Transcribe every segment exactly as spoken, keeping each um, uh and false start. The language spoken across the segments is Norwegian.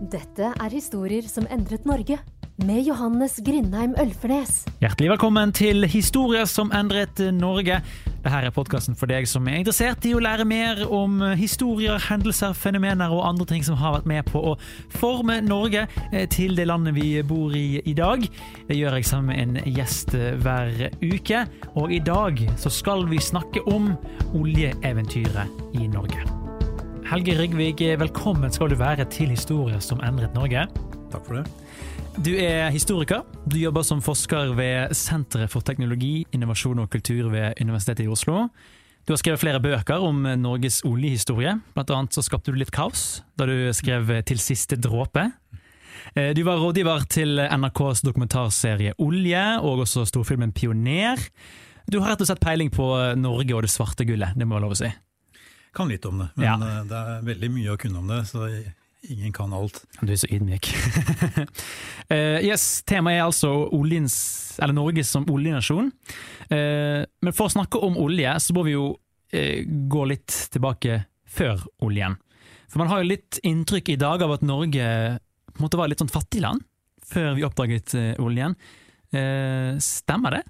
Dette er historier som endret Norge, med Johannes Grindheim Ølfernes. Hjertelig velkommen til Historier som endret Norge. Dette er podcasten for deg som er interessert i å lære mer om historier, hendelser, fenomener og andre ting som har vært med på å forme Norge til det landet vi bor i i dag. Det gjør jeg sammen med en gjest hver uke, og i dag så skal vi snakke om oljeeventyret i Norge. Helge Rygvig, velkommen skal du være til Historier som endret Norge. Takk for det. Du er historiker. Du jobber som forsker ved Senteret for teknologi, innovasjon og kultur ved Universitetet i Oslo. Du har skrevet flere bøker om Norges oljehistorie. Blant annet så skapte du litt kaos da du skrev Til siste dråpe. Du var rådgiver til N R K's dokumentarserie Olje, og også storfilmen Pioner. Du har rett og slett peiling på Norge og det svarte gullet, det må jeg lov å si. Kan litt om det, men ja. Det er veldig mye å kunne om det, så ingen kan alt. Du er så ydmyk. uh, yes, temaet er altså oljens, eller Norge som oljenasjon. Uh, men for å snakke om olje, så må vi jo uh, gå litt tilbake før oljen. For man har jo litt inntrykk i dag av at Norge på en måte var litt sånn fattig land før vi oppdaget uh, oljen. Uh, stemmer det?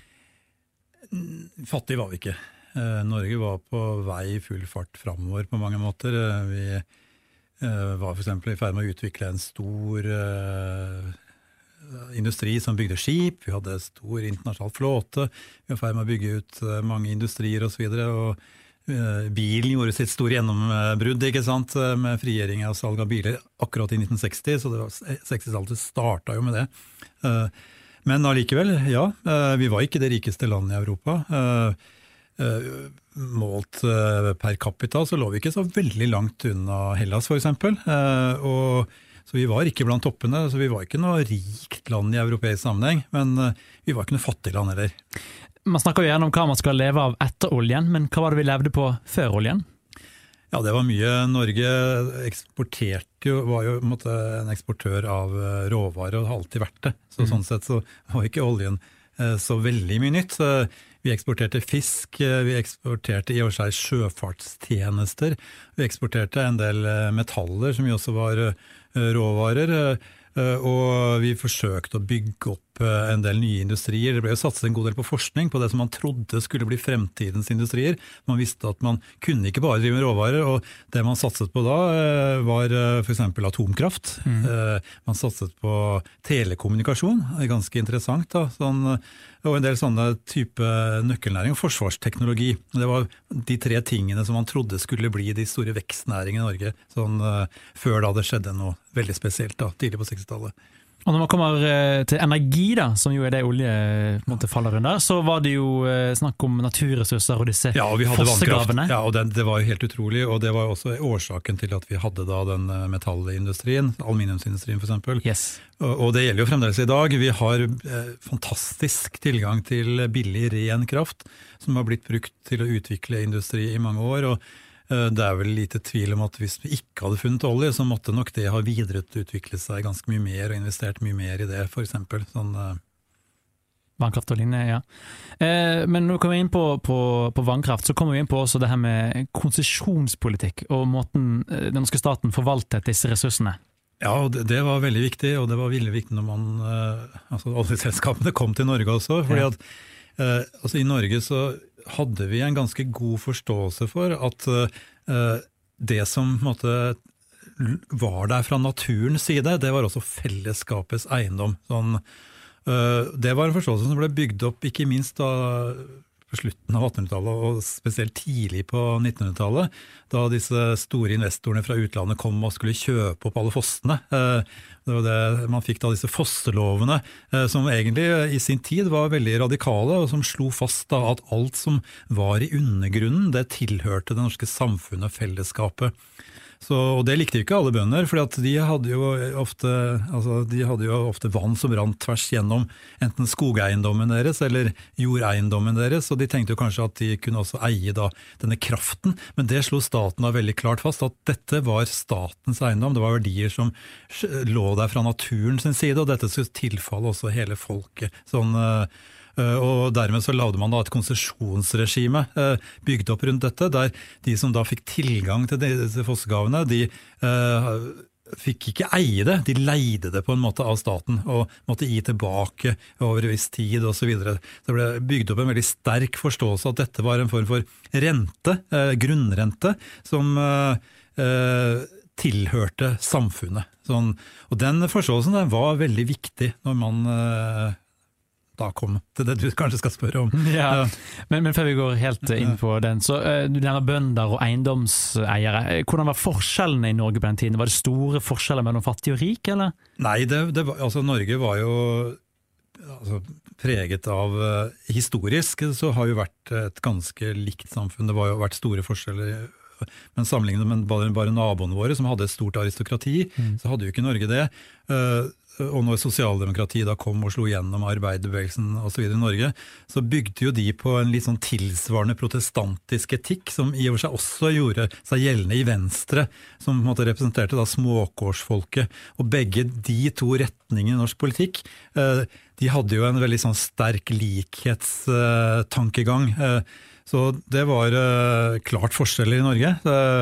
Fattig var vi ikke. Uh, Norge var på vei i full fart fremover på mange måter. Uh, vi uh, var for eksempel i ferd med å utvikle en stor uh, industri som bygde skip. Vi hadde stor internasjonal flåte. Vi var i ferd med å bygge ut uh, mange industrier og så videre. Og uh, bilen gjorde sitt store gjennombrudd, ikke sant, med frigjøring av salg av biler akkurat i nitten seksti, så det var sekstitallet startet jo med det. Uh, men allikevel, ja, uh, vi var ikke det rikeste landet i Europa. Uh, Uh, målt uh, per capita så lå vi ikke så veldig langt unna Hellas for eksempel, uh, og, så vi var ikke blant toppene, så vi var ikke noe rikt land i europeisk sammenheng, men uh, vi var ikke noe fattig land heller. Man snakker jo gjerne om hva man skal leve av etter oljen, men hva var det vi levde på før oljen? Ja, det var mye. Norge eksporterte jo, var jo på en måte en eksportør av uh, råvarer og har alltid vært det, så mm. sånn sett så var ikke oljen uh, så veldig mye nytt. Uh, Vi eksporterte fisk, vi eksporterte i og for seg sjøfartstjenester, vi eksporterte en del metaller som jo også var råvarer, og vi forsøkte å bygge opp en del nye industrier. Det ble jo satset en god del på forskning på det som man trodde skulle bli fremtidens industrier. Man visste at man kunne ikke bare drive med råvarer, og det man satset på da var for eksempel atomkraft. Mm. Man satset på telekommunikasjon, det er ganske interessant da, sånn, og en del sånne type nøkkelnæring og forsvarsteknologi. Det var de tre tingene som man trodde skulle bli de store vekstnæringene i Norge, sånn, før da det skjedde noe veldig spesielt da, tidlig på sekstitallet. Og når man kommer til energi da, som jo er det olje måtte falle under, så var det jo snakk om naturressurser og disse ja, og vi hadde fossegravene. Ja, og det, det var helt utrolig, og det var også årsaken til at vi hadde da den metallindustrien, aluminiumsindustrien for eksempel. Yes. Og, og det gjelder jo fremdeles i dag. Vi har eh, fantastisk tilgang til billig ren kraft, som har blitt brukt til å utvikle industri i mange år, og det er vel lite tvil om at hvis vi ikke hadde funnet olje, så måtte nok det ha videreutviklet seg ganske mye mer og investert mye mer i det, for eksempel. Sånn, uh... Vannkraft og lignende, ja. Eh, men når vi kommer inn på, på, på vannkraft, så kommer vi inn på også det her med konsesjonspolitikk og måten den norske staten forvaltet disse ressursene. Ja, og det, det var veldig viktig, og det var veldig viktig når man, uh, altså oljeselskapene kom til Norge også, fordi ja. at uh, altså i Norge så hadde vi en ganske god forståelse for at uh, det som på en måte, var der fra naturens side, det var også fellesskapets eiendom. Sånn, uh, det var en forståelse som ble bygd opp ikke minst da, på slutten av attenhundretallet og spesielt tidlig på nittenhundretallet, da disse store investorene fra utlandet kom og skulle kjøpe opp alle fossene. Uh, Det var det, man fikk da disse fosselovene, eh, som egentlig i sin tid var veldig radikale, og som slo fast da at alt som var i undergrunnen, det tilhørte det norske samfunnet og fellesskapet. Så, og det likte jo ikke alle bønder, for de hadde jo ofte, altså, de hadde jo ofte vann som rant tvers gjennom enten skogeiendommen deres eller jordeiendommen deres, og de tenkte jo kanskje at de kunne også eie da denne kraften, men det slo staten da veldig klart fast at dette var statens eiendom, det var verdier som lå der fra naturen sin side, og dette skulle tilfalle også hele folket. Sånn, og dermed så lagde man da et konsesjonsregime bygd opp rundt dette, der de som da fikk tilgang til disse fossegavene, de fikk ikke eie det, de leide det på en måte av staten, og måtte gi tilbake over en viss tid og så videre. Så det ble bygd opp en veldig sterk forståelse at dette var en form for rente, eh, grunnrente, som eh, tilhørte samfunnet. Sånn, og den forståelsen den var veldig viktig når man eh, da kom til det du kanskje skal spørre om. Ja, men, men før vi går helt inn på den, så uh, du nevner bønder og eiendomseiere. Hvordan var forskjellene i Norge på den tiden? Var det store forskjeller mellom fattig og rik, eller? Nei, det, det var, altså Norge var jo altså, preget av uh, historisk, så har jo vært et ganske likt samfunn. Det var jo vært store forskjeller, men sammenlignet med bare, bare naboene våre som hadde et stort aristokrati, mm. så hadde jo ikke Norge det. Uh, Og når sosialdemokratiet da kom og slo gjennom arbeiderbevegelsen og så videre i Norge, så bygde jo de på en litt sånn tilsvarende protestantisk etikk, som i og for seg også gjorde seg gjeldende i Venstre, som på en måte representerte da småkårsfolket. Og begge de to retningene i norsk politikk, de hadde jo en veldig sånn sterk likhetstankegang. Så det var klart forskjeller i Norge,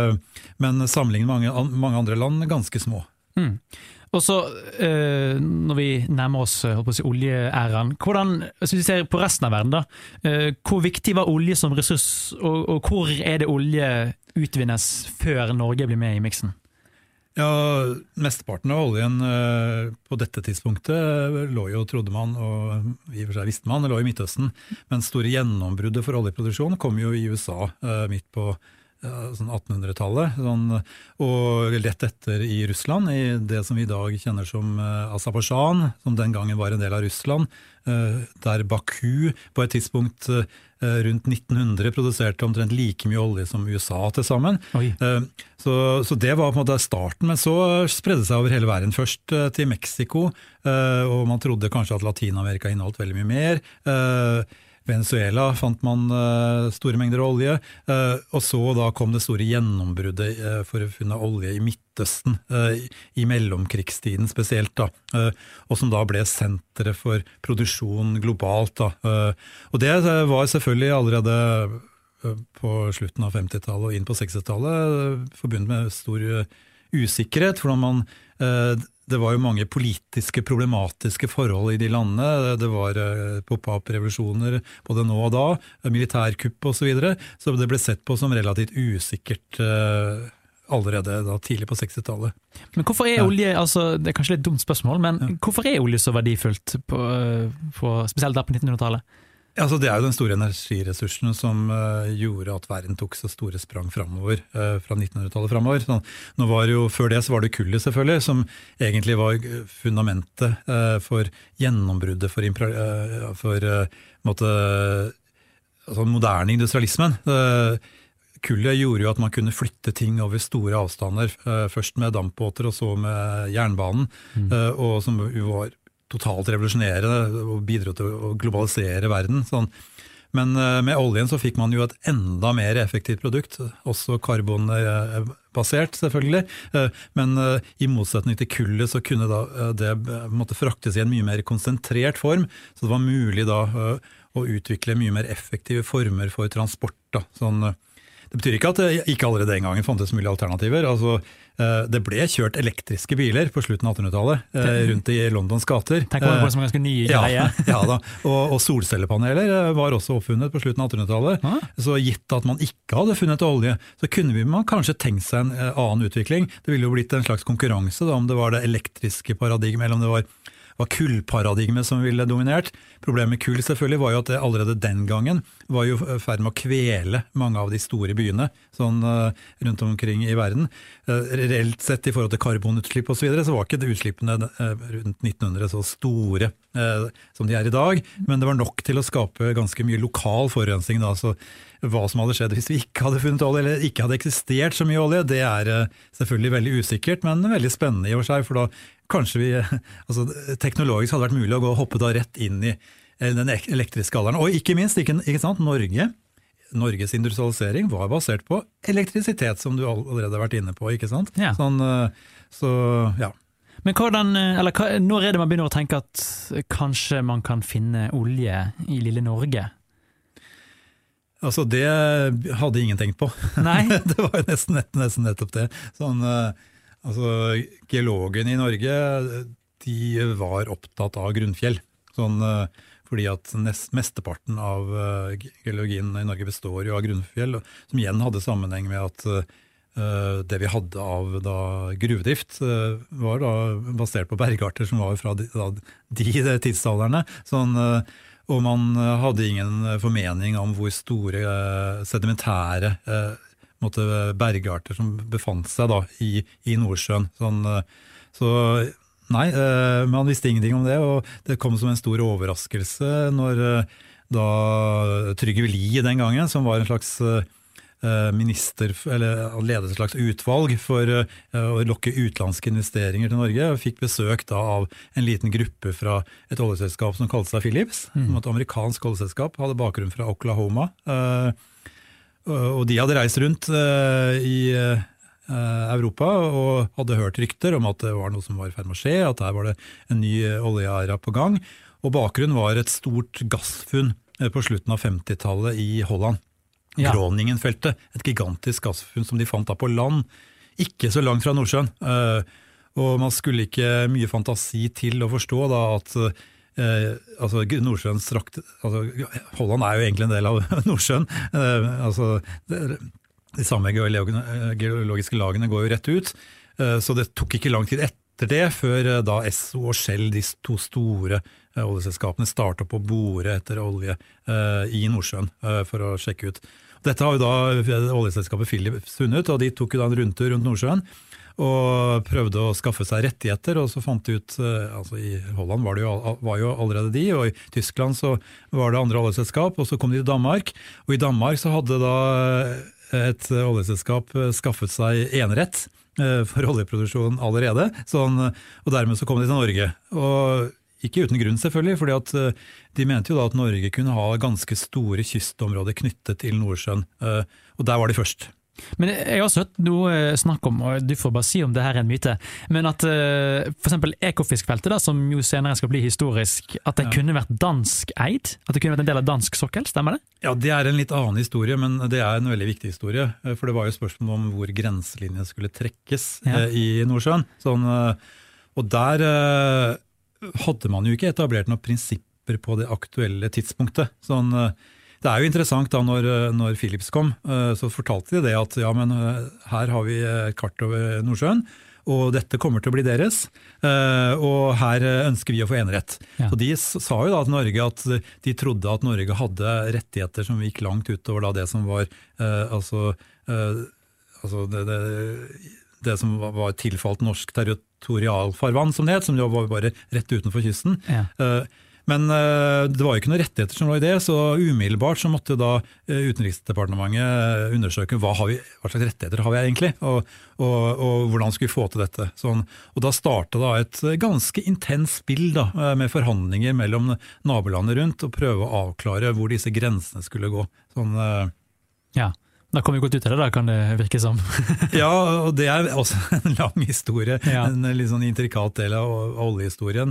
men sammenlignet med mange, mange andre land ganske små. Mm. Og så, eh, når vi nærmer oss, håper jeg, oljeæraen, hvordan, hvis vi ser på resten av verden da, eh, hvor viktig var olje som ressurs, og, og hvor er det olje utvinnes før Norge blir med i miksen? Ja, mesteparten av oljen eh, på dette tidspunktet lå jo, trodde man, og i og for seg visste man, det lå i Midtøsten, men store gjennombruddet for oljeproduksjon kom jo i U S A eh, midt på sånn attenhundretallet, sånn, og lett etter i Russland, i det som vi i dag kjenner som uh, Aserbajdsjan, som den gangen var en del av Russland, uh, der Baku på et tidspunkt uh, rundt nitten hundre produserte omtrent like mye olje som U S A til sammen. Uh, så, så det var på en måte starten, men så spredde det seg over hele verden. Først uh, til Mexico, uh, og man trodde kanskje at Latinamerika inneholdt veldig mye mer. Uh, Venezuela fant man uh, store mengder olje, uh, og så da kom det store gjennombruddet uh, for å finne olje i Midtøsten, uh, i, i mellomkrigstiden spesielt, da, uh, og som da ble senteret for produksjon globalt. Da. Uh, og det uh, var selvfølgelig allerede uh, på slutten av femtitallet og inn på sekstitallet uh, forbundet med stor uh, usikkerhet, for man uh, det var jo mange politiske, problematiske forhold i de landene. Det var uh, pop-up-revolusjoner både nå og da, militærkupp og så videre. Så det ble sett på som relativt usikkert uh, allerede da, tidlig på sekstitallet. Men hvorfor er olje, altså, det er kanskje litt dumt spørsmål, men ja. hvorfor er olje så verdifullt, på, på, spesielt der på nittenhundretallet? Altså, det er jo den store energiressursen som uh, gjorde at verden tok så store sprang fremover, uh, fra nittenhundretallet fremover. Sånn, nå var jo, før det så var det kullet selvfølgelig, som egentlig var fundamentet uh, for gjennombruddet for, uh, for uh, måtte, altså, moderne industrialismen. Uh, kullet gjorde jo at man kunne flytte ting over store avstander, uh, først med dampbåter og så med jernbanen, mm. uh, og som var totalt revolusjonere og bidro til å globalisere verden. Sånn. Men med oljen så fikk man jo et enda mer effektivt produkt, også karbonbasert selvfølgelig, men i motsetning til kullet så kunne da det måtte fraktes i en mye mer konsentrert form, så det var mulig da å utvikle mye mer effektive former for transport. Da. Sånn, det betyr ikke at det ikke allerede den gangen fantes mulige alternativer. Altså, det ble kjørt elektriske biler på slutten av attenhundretallet rundt i Londons gater. Tenk om det var som en ganske ny greie. Ja, ja da. Og, og solcellepaneler var også oppfunnet på slutten av attenhundretallet. Ah. Så gitt at man ikke hadde funnet olje, så kunne man kanskje tenkt seg en annen utvikling. Det ville jo blitt en slags konkurranse da, om det var det elektriske paradigmet, eller om det var var kullparadigmet som ville dominert. Problemet med kull selvfølgelig var jo at det allerede den gangen var jo ferd med å kvele mange av de store byene sånn, uh, rundt omkring i verden. Uh, reelt sett i forhold til karbonutslipp og så videre, så var ikke det utslippene uh, rundt nitten hundre så store uh, som de er i dag, men det var nok til å skape ganske mye lokal forurensning da, så hva som hadde skjedd hvis vi ikke hadde funnet olje, eller ikke hadde eksistert så mye olje, det er uh, selvfølgelig veldig usikkert, men veldig spennende i og for seg, for da kanskje vi, altså teknologisk hadde vært mulig å gå og hoppe da rett inn i den elektriske alderen. Og ikke minst, ikke, ikke sant, Norge, Norges industrialisering var basert på elektrisitet, som du allerede har vært inne på, ikke sant? Ja. Sånn, så, ja. Men hvordan, eller når er det man begynner å tenke at kanskje man kan finne olje i lille Norge? Altså, det hadde ingen tenkt på. Nei? Det var jo nesten, nesten nettopp det. Sånn, altså, geologene i Norge, de var opptatt av grunnfjell. Sånn, fordi at nest, mesteparten av geologien i Norge består jo av grunnfjell, som igjen hadde sammenheng med at uh, det vi hadde av da, gruvedrift uh, var da basert på bergarter som var fra de, da, de tidsalderne. Sånn, uh, og man hadde ingen formening om hvor store uh, sedimentære uh, måtte, bergarter som befant seg da, i, i Nordsjøen. Sånn, uh, så nei, uh, man visste ingenting om det, og det kom som en stor overraskelse når uh, da Trygve Lie den gangen, som var en slags uh, minister, eller ledet et slags utvalg for uh, å lokke utenlandske investeringer til Norge, og fikk besøk da av en liten gruppe fra et oljeselskap som kalte seg Philips, mm. som et amerikansk oljeselskap, hadde bakgrunn fra Oklahoma, uh, og de hadde reist rundt uh, i uh, Europa og hadde hørt rykter om at det var noe som var i ferd med å skje, at her var det en ny oljeæra på gang, og bakgrunnen var et stort gassfunn på slutten av femtitallet i Holland. Ja. Groningenfeltet, et gigantisk gassfunn som de fant da på land, ikke så langt fra Nordsjøen. Og man skulle ikke mye fantasi til å forstå da at eh, altså Nordsjøen strakt, altså Holland er jo egentlig en del av Nordsjøen. Eh, altså det, de samme geologiske lagene går jo rett ut, eh, så det tok ikke lang tid etter det før eh, da Esso og Shell, de to store eh, oljeselskapene, startet på å bore etter olje eh, i Nordsjøen eh, for å sjekke ut. Dette har jo da oljeselskapet Philips funnet, og de tok jo da en rundtur rundt Nordsjøen og prøvde å skaffe seg rettigheter, og så fant de ut, altså i Holland var det jo, var jo allerede de, og i Tyskland så var det andre oljeselskap, og så kom de til Danmark, og i Danmark så hadde da et oljeselskap skaffet seg enerett for oljeproduksjon allerede, sånn, og dermed så kom de til Norge, og ikke uten grunn selvfølgelig, fordi at de mente jo da at Norge kunne ha ganske store kystområder knyttet til Nordsjøen, og der var de først. Men jeg har også hørt noe snakk om, og du får bare si om det her er en myte, men at for eksempel Ekofiskfeltet da, som jo senere skal bli historisk, at det ja. kunne vært dansk eid? At det kunne vært en del av dansk sokkel, stemmer det? Ja, det er en litt annen historie, men det er en veldig viktig historie, for det var jo spørsmål om hvor grenselinjen skulle trekkes ja. i Nordsjøen. Sånn, og der hadde man jo ikke etablert noen prinsipper på det aktuelle tidspunktet. Sånn, det er jo interessant da når, når Philips kom, så fortalte de det at ja, men her har vi kart over Nordsjøen, og dette kommer til å bli deres, og her ønsker vi å få enerett. Ja. Så de sa jo da at Norge, at de trodde at Norge hadde rettigheter som gikk langt utover da det som var, altså, altså det, det det som var tilfalt norsk territorialfarvann, som det het, som var bare rett utenfor kysten. Ja. Men det var jo ikke noen rettigheter som var i det, så umiddelbart så måtte da Utenriksdepartementet undersøke hva, har vi, hva slags rettigheter har vi egentlig, og, og, og hvordan skulle vi få til dette. Sånn, og da startet da et ganske intens spill da, med forhandlinger mellom nabolandet rundt, og prøve å avklare hvor disse grensene skulle gå. Sånn, ja. Da kommer vi godt ut av det, da kan det virke som. Ja, og det er også en lang historie, ja. En litt sånn intrikat del av oljehistorien.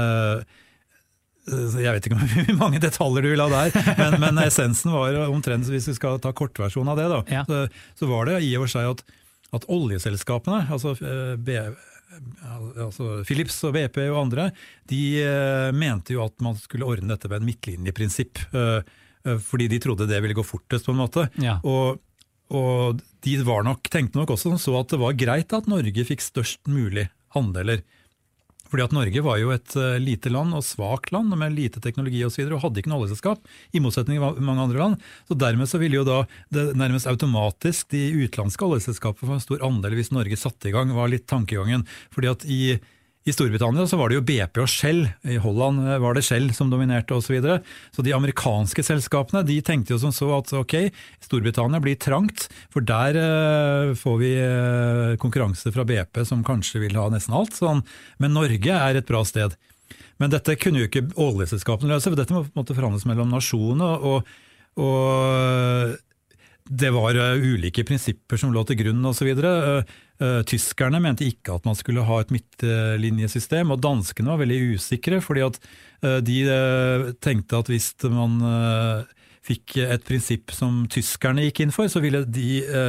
Jeg vet ikke hvor mange detaljer du vil ha der, men, men essensen var omtrent, hvis vi skal ta kortversjonen av det, da, ja. så, så var det i og for seg at, at oljeselskapene, altså, B, altså Philips og B P og andre, de mente jo at man skulle ordne dette med en midtlinjeprinsipp, fordi de trodde det ville gå fortest på en måte, ja. og Og de var nok, tenkte nok også så at det var greit at Norge fikk størst mulig andeler. Fordi at Norge var jo et lite land og svagt land med lite teknologi og så videre, og hadde ikke noe oljeselskap, i motsetning til mange andre land. Så dermed så ville jo da det nærmest automatisk de utenlandske oljeselskapene få en stor andel hvis Norge satte i gang, var litt tankegangen. Fordi at i I Storbritannia så var det jo B P og Shell, i Holland var det Shell som dominerte og så videre. Så de amerikanske selskapene, de tenkte jo som så at ok, Storbritannia blir trangt, for der uh, får vi uh, konkurranse fra B P som kanskje vil ha nesten alt, sånn. Men Norge er et bra sted. Men dette kunne jo ikke oljeselskapene løse, for dette måtte forhandles mellom nasjonene, og, og det var ulike prinsipper som lå til grunn og så videre. Tyskerne mente ikke at man skulle ha et midtlinjesystem, og danskene var veldig usikre, fordi at de tenkte at hvis man fikk et prinsipp som tyskerne gikk inn for, så ville de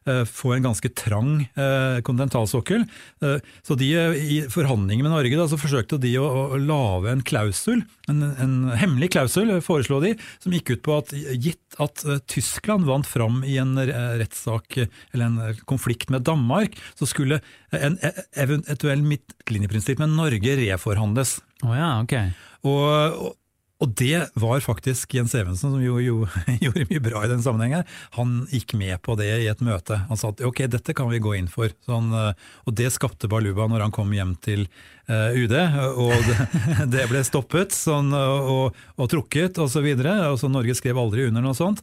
få en ganske trang kontinentalsokkel. Så de, i forhandlinger med Norge da, så forsøkte de å, å lave en klausul, en, en hemmelig klausul foreslo de, som gikk ut på at gitt at Tyskland vant fram i en rettssak eller en konflikt med Danmark, så skulle en eventuell midtlinjeprinsipp med Norge reforhandles. Å oh ja, ok. Og, og Og det var faktisk Jens Evensen, som jo, jo gjorde mye bra i den sammenhengen. Han gikk med på det i et møte. Han sa at ok, dette kan vi gå inn for. Så han, og det skapte baluba når han kom hjem til uh, U D, og det, det ble stoppet sånn, og, og trukket og så videre. Altså, Norge skrev aldri under noe sånt.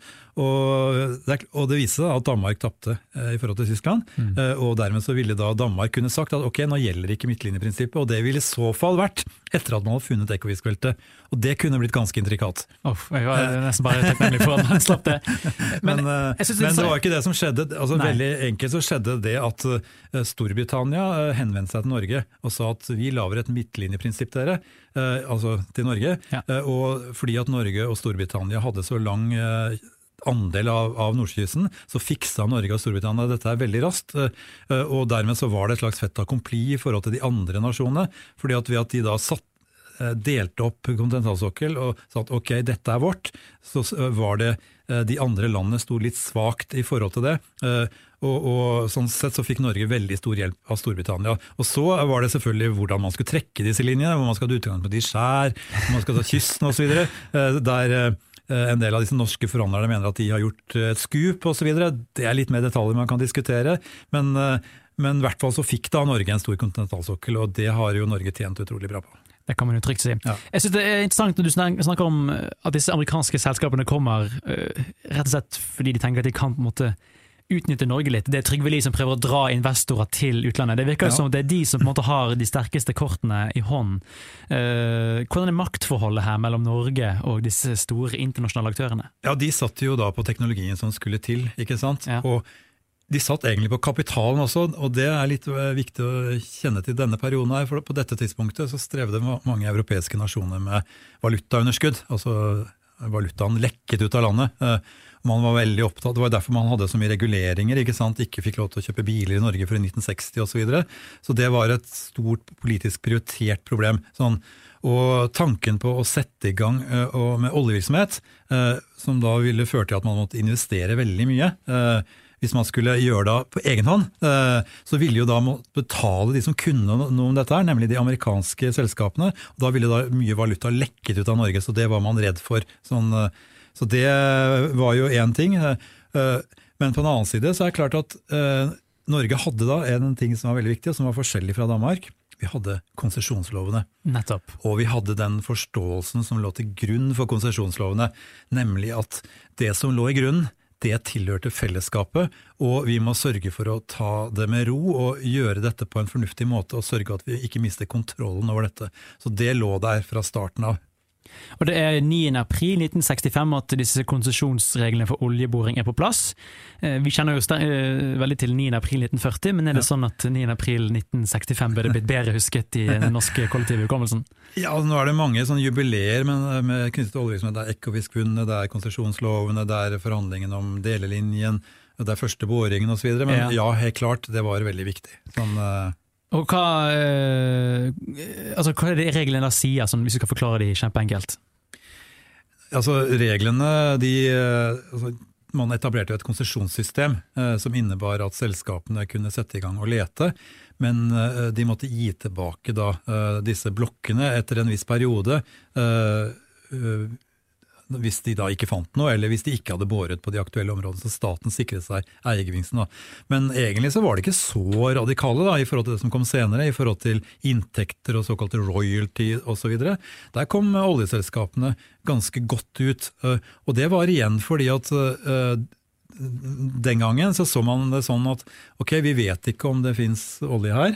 Og det, og det viste seg at Danmark tappte uh, i forhold til Tyskland. Mm. Uh, og dermed så ville da Danmark kunne sagt at ok, nå gjelder ikke midtlinjeprinsippet, og det ville i så fall vært etter at man hadde funnet Ekofisk-beltet. Og det kunne blitt ganske intrikat. Oh, jeg var nesten bare takknemlig for at man slapp det. Men, men, det, men det var ikke det som skjedde. Altså, veldig enkelt så skjedde det at Storbritannia henvendte seg til Norge og sa at vi lager et midtlinjeprinsipp dere, altså til Norge, ja. Og fordi at Norge og Storbritannia hadde så lang andel av, av nordkysten, så fiksa Norge og Storbritannia dette er veldig raskt, og dermed så var det et slags fait accompli i forhold til de andre nasjonene, fordi at ved at de da satt delte opp kontinentalsokkel og sa at ok, dette er vårt, så var det de andre landene sto litt svagt i forhold til det, og, og sånn sett så fikk Norge veldig stor hjelp av Storbritannia. Og så var det selvfølgelig hvordan man skulle trekke disse linjene, hvor man skal ha utgang på de skjær, hvor man skal ta kysten og så videre, der en del av disse norske forhandlerne mener at de har gjort et skup og så videre. Det er litt mer detaljer man kan diskutere, men, men i hvert fall så fikk da Norge en stor kontinentalsokkel, og det har jo Norge tjent utrolig bra på. Det kan man jo trygt si. Ja. Jeg synes det er interessant når du snakker om at disse amerikanske selskapene kommer uh, rett og slett fordi de tenker at de kan på en måte utnytte Norge litt. Det er Trygve Lie som prøver å dra investorer til utlandet. Det virker jo ja. Som at det er de som på en måte har de sterkeste kortene i hånd. Uh, hvordan er maktforholdet her mellom Norge og disse store internasjonale aktørene? Ja, de satt jo da på teknologien som skulle til, ikke sant? Ja. Og de satt egentlig på kapitalen også, og det er litt viktig å kjenne til denne perioden her, for på dette tidspunktet så strevde mange europeiske nasjoner med valutaunderskudd, altså valutaen lekket ut av landet. Man var veldig opptatt, det var derfor man hadde så mye reguleringer, ikke sant? Ikke fikk lov til å kjøpe biler i Norge før i nitten seksti og så videre, så det var et stort politisk prioritert problem. Sånn, og tanken på å sette i gang uh, med oljevirksomhet, uh, som da ville føre til at man måtte investere veldig mye, uh, hvis man skulle gjøre det på egen hånd, så ville jo da betale de som kunne noe om dette her, nemlig de amerikanske selskapene, og da ville da mye valuta lekket ut av Norge, så det var man redd for. Sånn, så det var jo en ting, men på en annen side så er det klart at Norge hadde da en ting som var veldig viktig, og som var forskjellig fra Danmark. Vi hadde konsesjonslovene. Nettopp. Og vi hadde den forståelsen som lå til grunn for konsesjonslovene, nemlig at det som lå i grunnen, det tilhørte fellesskapet, og vi må sørge for å ta det med ro og gjøre dette på en fornuftig måte og sørge at vi ikke mister kontrollen over dette. Så det lå der fra starten av. Og det er niende april nitten sekstifem at disse konsesjonsreglene for oljeboring er på plass. Vi kjenner jo veldig til niende april nitten førti, men er det ja. Sånn at niende april nitten sekstifem bør det blitt bedre husket i den norske kollektive hukommelsen? Ja, nå er det mange sånne jubileer med, med knyttet til oljevirksomhet. Det er Ekofisk-funnet, det er konsesjonslovene, det er forhandlingen om delelinjen, det er første boringen og så videre, men ja. Ja, helt klart, det var veldig viktig. Sånn... Og hva, eh, altså, hva er det reglene da sier, sånn, hvis du skal forklare de kjempeenkelt? Altså, reglene, de, altså, man etablerte jo et konsesjonssystem eh, som innebar at selskapene kunne sette i gang og lete, men eh, de måtte gi tilbake da, eh, disse blokkene etter en viss periode, eh, eh, hvis de da ikke fant noe, eller hvis de ikke hadde båret på de aktuelle områdene, så staten sikret seg eiergevinsten. Da. Men egentlig så var det ikke så radikale da, i forhold til det som kom senere, i forhold til inntekter og såkalte royalty og så videre. Der kom oljeselskapene ganske godt ut, og det var igjen fordi at den gangen så så man det sånn at ok, vi vet ikke om det finnes olje her,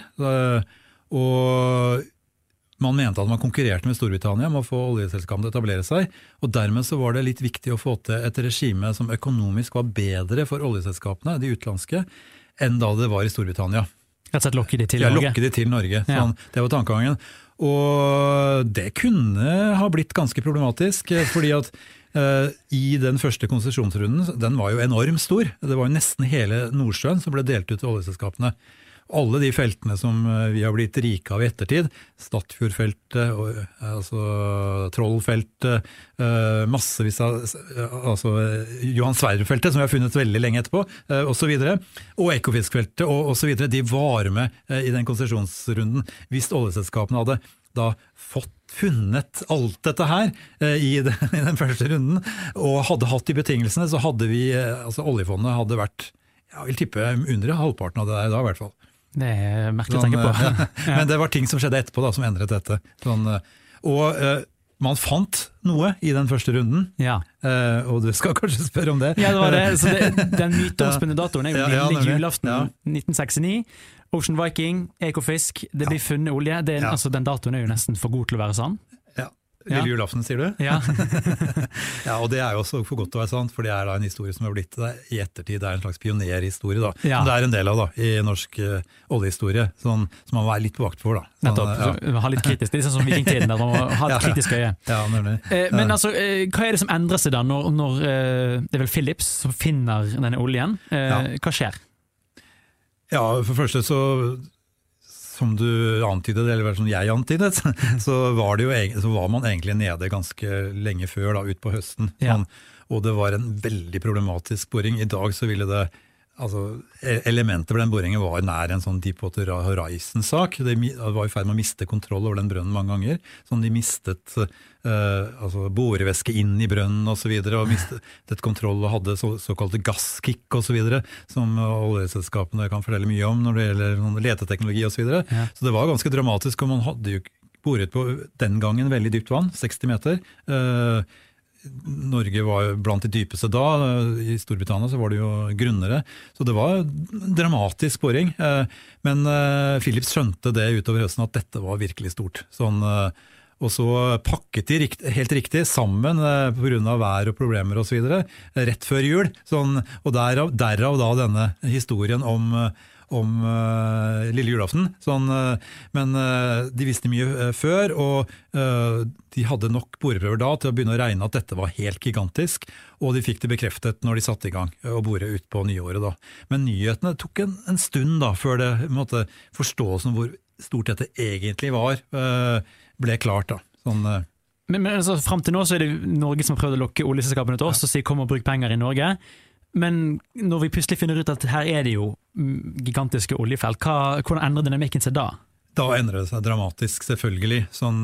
og man mente at man konkurrerte med Storbritannia med å få oljeselskapene til å etablere seg, og dermed så var det litt viktig å få til et regime som økonomisk var bedre for oljeselskapene, de utenlandske, enn da det var i Storbritannia. Rett og slett lokke de til Norge? Ja, lokke de til Norge. Sånn, ja. Det var tankegangen. Og det kunne ha blitt ganske problematisk, fordi at I den første konsesjonsrunden, den var jo enormt stor. Det var jo nesten hele Nordsjøen som ble delt ut til oljeselskapene. Alle de feltene som vi har blitt rike av i ettertid, Statfjordfeltet, altså Trollfeltet, massevis av, altså Johan Sverdrup-feltet, som vi har funnet veldig lenge etterpå, og så videre, og Ekofiskfeltet, og, og så videre, de var med i den konsesjonsrunden. Hvis oljeselskapene hadde da fått funnet alt dette her i den, i den første runden, og hadde hatt de betingelsene, så hadde vi, altså oljefondet hadde vært, jeg vil tippe under halvparten av det der i dag i hvert fall. Det er merkelig å tenke på. Ja. Men det var ting som skjedde etterpå da, som endret dette. Sånn, og uh, man fant noe i den første runden, ja. uh, og du skal kanskje spørre om det. Ja, det var det. Så det, den myteomspunne datoen er jo ja, ja, lille julaften ja. nitten sekstini. Ocean Viking, Ekofisk, det blir funnet olje. Det er, ja. altså, den datoen er jo nesten for god til å være sann. Lille ja. julaften, sier du? Ja. Ja, og det er jo også for godt til å være sant, for det er da en historie som har blitt det i ettertid. Det er en slags pionerhistorie da, ja. som det er en del av da, i norsk uh, oljehistorie, sånn, som man må være litt på vakt for. Da. Sånn, Nettopp, ja. ha litt kritisk. Det er sånn som vikingtiden, der man må ha et kritisk øye. Ja, nemlig. Eh, men altså, eh, hva er det som endrer seg da, når, når eh, det er vel Philips som finner denne oljen? Eh, ja. Hva skjer? Ja, for første så som du antydet, eller som jeg antydet, så var, det jo, så var man egentlig nede ganske lenge før, da, ut på høsten. Ja. Man, og det var en veldig problematisk boring. I dag så ville det, altså elementet for den boringen var nær en sånn Deepwater Horizon-sak. Det var i ferd med å miste kontroll over den brønnen mange ganger. Sånn de mistet uh, altså borevæske inn i brønnen og så videre, og mistet kontroll og hadde så, såkalte gasskick og så videre, som oljeselskapene kan fortelle mye om når det gjelder leteteknologi og så videre. Ja. Så det var ganske dramatisk, og man hadde jo boret på den gangen veldig dypt vann, seksti meter. Uh, Norge var blant de dypeste da, i Storbritannia så var det jo grunnere, så det var dramatisk boring, men Philips skjønte det utover høsten at dette var virkelig stort, sånn, og så pakket de rikt, helt riktig sammen på grunn av vær og problemer og så videre, rett før jul, sånn, og derav, derav da denne historien om om uh, lille julaften, sånn, uh, men uh, de visste mye uh, før, og uh, de hadde nok boreprøver da til å begynne å regne at dette var helt gigantisk, og de fikk det bekreftet når de satte i gang å bore ut på nyåret da. Men nyhetene tok en, en stund da, før det, måtte, forståelsen hvor stort dette egentlig var, uh, ble klart da. Sånn, uh, men, men altså, frem til nå så er det Norge som har prøvd å lokke oljeselskapene til oss, ja. Og sier kom og bruk penger i Norge. Men når vi plutselig finner ut at her er det jo gigantiske oljefelt, hva, hvordan endrer dynamikken seg da? Da endrer det seg dramatisk, selvfølgelig. Sånn,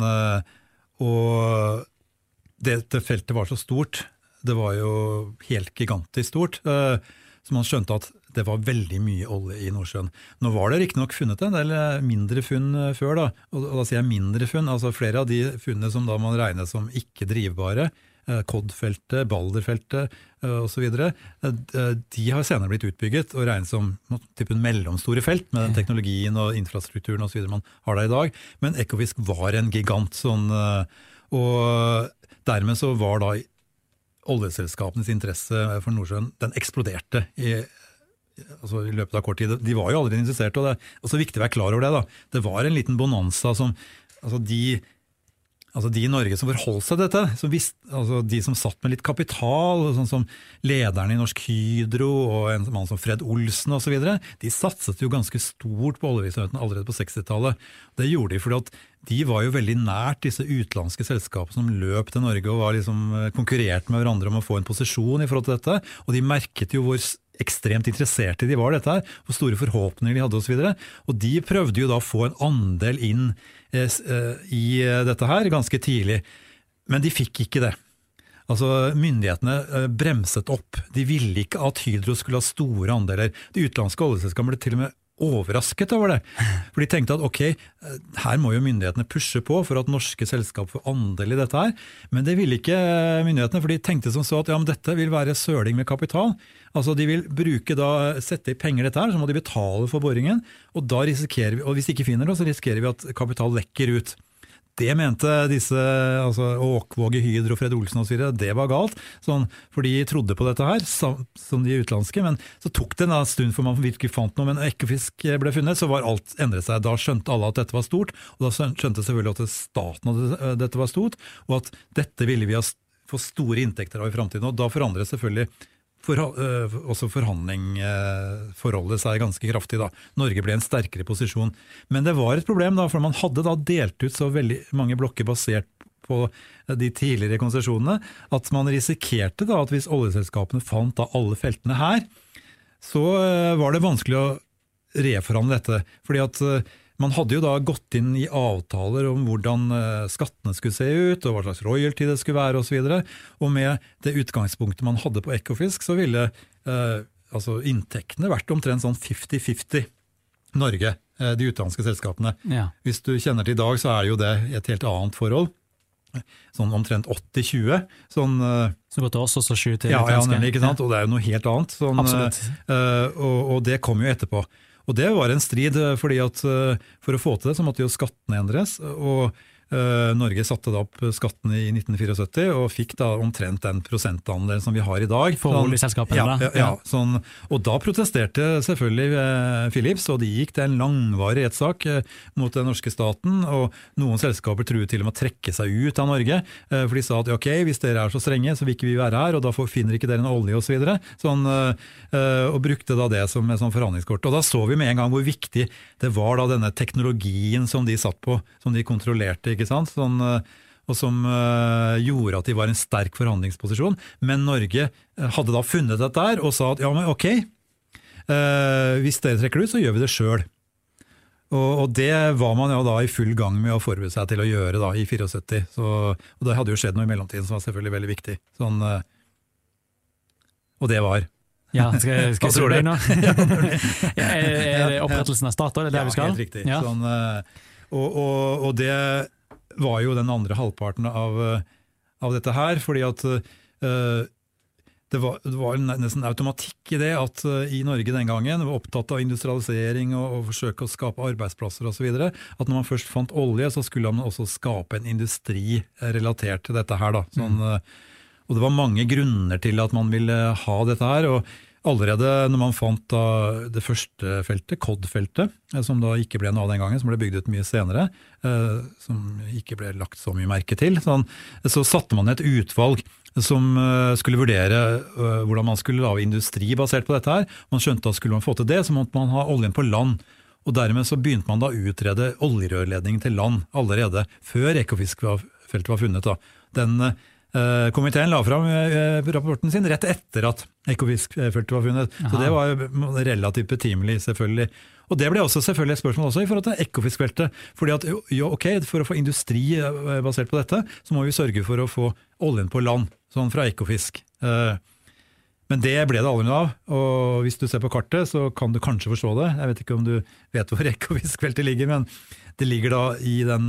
og dette feltet var så stort, det var jo helt gigantisk stort, så man skjønte at det var veldig mye olje i Nordsjøen. Nå var det riktig nok funnet en del mindre funn før, da, og da sier jeg mindre funn, altså flere av de funnene som da man regner som ikke drivbare, Cod-feltet, Balder-feltet og så videre, de har senere blitt utbygget og regnet som typen mellomstore felt med den teknologien og infrastrukturen og så videre man har der i dag, men Ekofisk var en gigant sånn, og dermed så var da oljeselskapenes interesse for Nordsjøen, den eksploderte i, altså i løpet av kort tid. De var jo aldri interessert, og det er også viktig å være klar over det da. Det var en liten bonanza som, altså de Altså de i Norge som forholdt seg til dette, som visste, altså de som satt med litt kapital, sånn som lederen i Norsk Hydro og en mann som Fred Olsen og så videre, de satset jo ganske stort på oljevirksomheten allerede på sekstitallet. Det gjorde de fordi at de var jo veldig nært disse utenlandske selskapene som løp til Norge og var liksom konkurrert med hverandre om å få en posisjon i forhold til dette, og de merket jo hvor ekstremt interesserte de var dette her, hvor store forhåpninger de hadde og så videre, og de prøvde jo da å få en andel inn eh, i dette her ganske tidlig, men de fikk ikke det. Altså myndighetene bremset opp, de ville ikke at Hydro skulle ha store andeler, de utenlandske oljeselskapene ble til og med overrasket over det, for de tenkte at ok, her må jo myndighetene pushe på for at norske selskap får andel i dette her, men det ville ikke myndighetene, for de tenkte som så at ja, men dette vil være søling med kapital, altså de vil bruke da, sette i penger dette her, så må de betale for boringen, og da risikerer vi, og hvis de ikke finner det, så risikerer vi at kapital lekker ut. Det mente disse, altså Åkvåge, Hydro, Fred Olsen og så videre, det var galt, sånn, for de trodde på dette her, som de utlandske, men så tok det en stund for man virkelig fant noe, men Ekofisk ble funnet, så var alt endret seg. Da skjønte alle at dette var stort, og da skjønte selvfølgelig at staten at dette var stort, og at dette ville vi ha få store inntekter av i fremtiden, og da forandrer selvfølgelig for, uh, også forhandlingsforholdet uh, seg ganske kraftig da. Norge ble en sterkere posisjon. Men det var et problem da, for man hadde da delt ut så veldig mange blokker basert på de tidligere konsesjonene, at man risikerte da at hvis oljeselskapene fant da alle feltene her, så uh, var det vanskelig å reforhandle dette, fordi at uh, man hadde jo da gått inn i avtaler om hvordan skattene skulle se ut, og hva slags royalty det skulle være, og så videre. Og med det utgangspunktet man hadde på Ekofisk, så ville eh, altså inntektene vært omtrent sånn femti-femti Norge, eh, de utenlandske selskapene. Ja. Hvis du kjenner til i dag, så er jo det et helt annet forhold. Sånn omtrent åtti tjue. Sånn, eh, så går til oss, og så sju til ja, utenlandske. Ja, nemlig, ikke sant? Og det er jo noe helt annet. Sånn, Absolutt. Eh, og, og det kom jo etterpå. Og det var en strid, fordi at for å få til det så måtte jo skattene endres, og uh, Norge satte da opp skattene i nitten syttifire og fikk da omtrent den prosentandelen som vi har i dag. For sånn, oljeselskapene ja, da? Ja, ja sånn, og da protesterte selvfølgelig uh, Philips, og de gikk til en langvarig rettssak uh, mot den norske staten, og noen selskaper truet til og med å trekke seg ut av Norge, uh, for de sa at ok, hvis dere er så strenge, så vil ikke vi være her, og da finner ikke dere en olje og så videre, sånn, uh, uh, og brukte da det som et sånn forhandlingskort. Og da så vi med en gang hvor viktig det var da denne teknologien som de satt på, som de kontrollerte, ikke sant? Sånn, og som uh, gjorde at de var i en sterk forhandlingsposisjon. Men Norge hadde da funnet dette der og sa at ja, men ok, uh, hvis dere trekker ut, så gjør vi det selv. Og, og det var man jo da i full gang med å forberede seg til å gjøre da i syttifire. Så, og det hadde jo skjedd noe i mellomtiden som var selvfølgelig veldig viktig. Sånn, uh, og det var... Ja, skal, skal jeg tro deg nå? ja, er det opprettelsen av Statoil, det er det vi skal? Ja, helt riktig. Ja. Sånn, og, og, og det var jo den andre halvparten av, av dette her, fordi at uh, det, var, det var nesten automatikk i det at uh, i Norge den gangen var opptatt av industrialisering og, og forsøke å skape arbeidsplasser og så videre, at når man først fant olje, så skulle man også skape en industri relatert til dette her da. Sånn, mm. uh, Og det var mange grunner til at man ville ha dette her, og allerede når man fant da det første feltet, K O D-feltet, som da ikke ble noe av den gangen, som ble bygd ut mye senere, eh, som ikke ble lagt så mye merke til, sånn, så satte man et utvalg som uh, skulle vurdere uh, hvordan man skulle lage industri basert på dette her. Man skjønte at skulle man få til det, så måtte man ha oljen på land, og dermed så begynte man da å utrede oljerørledning til land allerede før Ekofisk-feltet var funnet. Da. Den uh, Komiteen la fram rapporten sin rett etter at Ekofisk-feltet var funnet, Aha. så det var relativt betimelig selvfølgelig. Og det ble også selvfølgelig et spørsmål også i forhold til Ekofisk-feltet, fordi at jo, ok, for å få industri basert på dette, så må vi sørge for å få oljen på land, sånn fra Ekofisk. Men det ble det aldri noe av, og hvis du ser på kartet så kan du kanskje forstå det. Jeg vet ikke om du vet hvor Ekofisk-feltet ligger, men det ligger da i den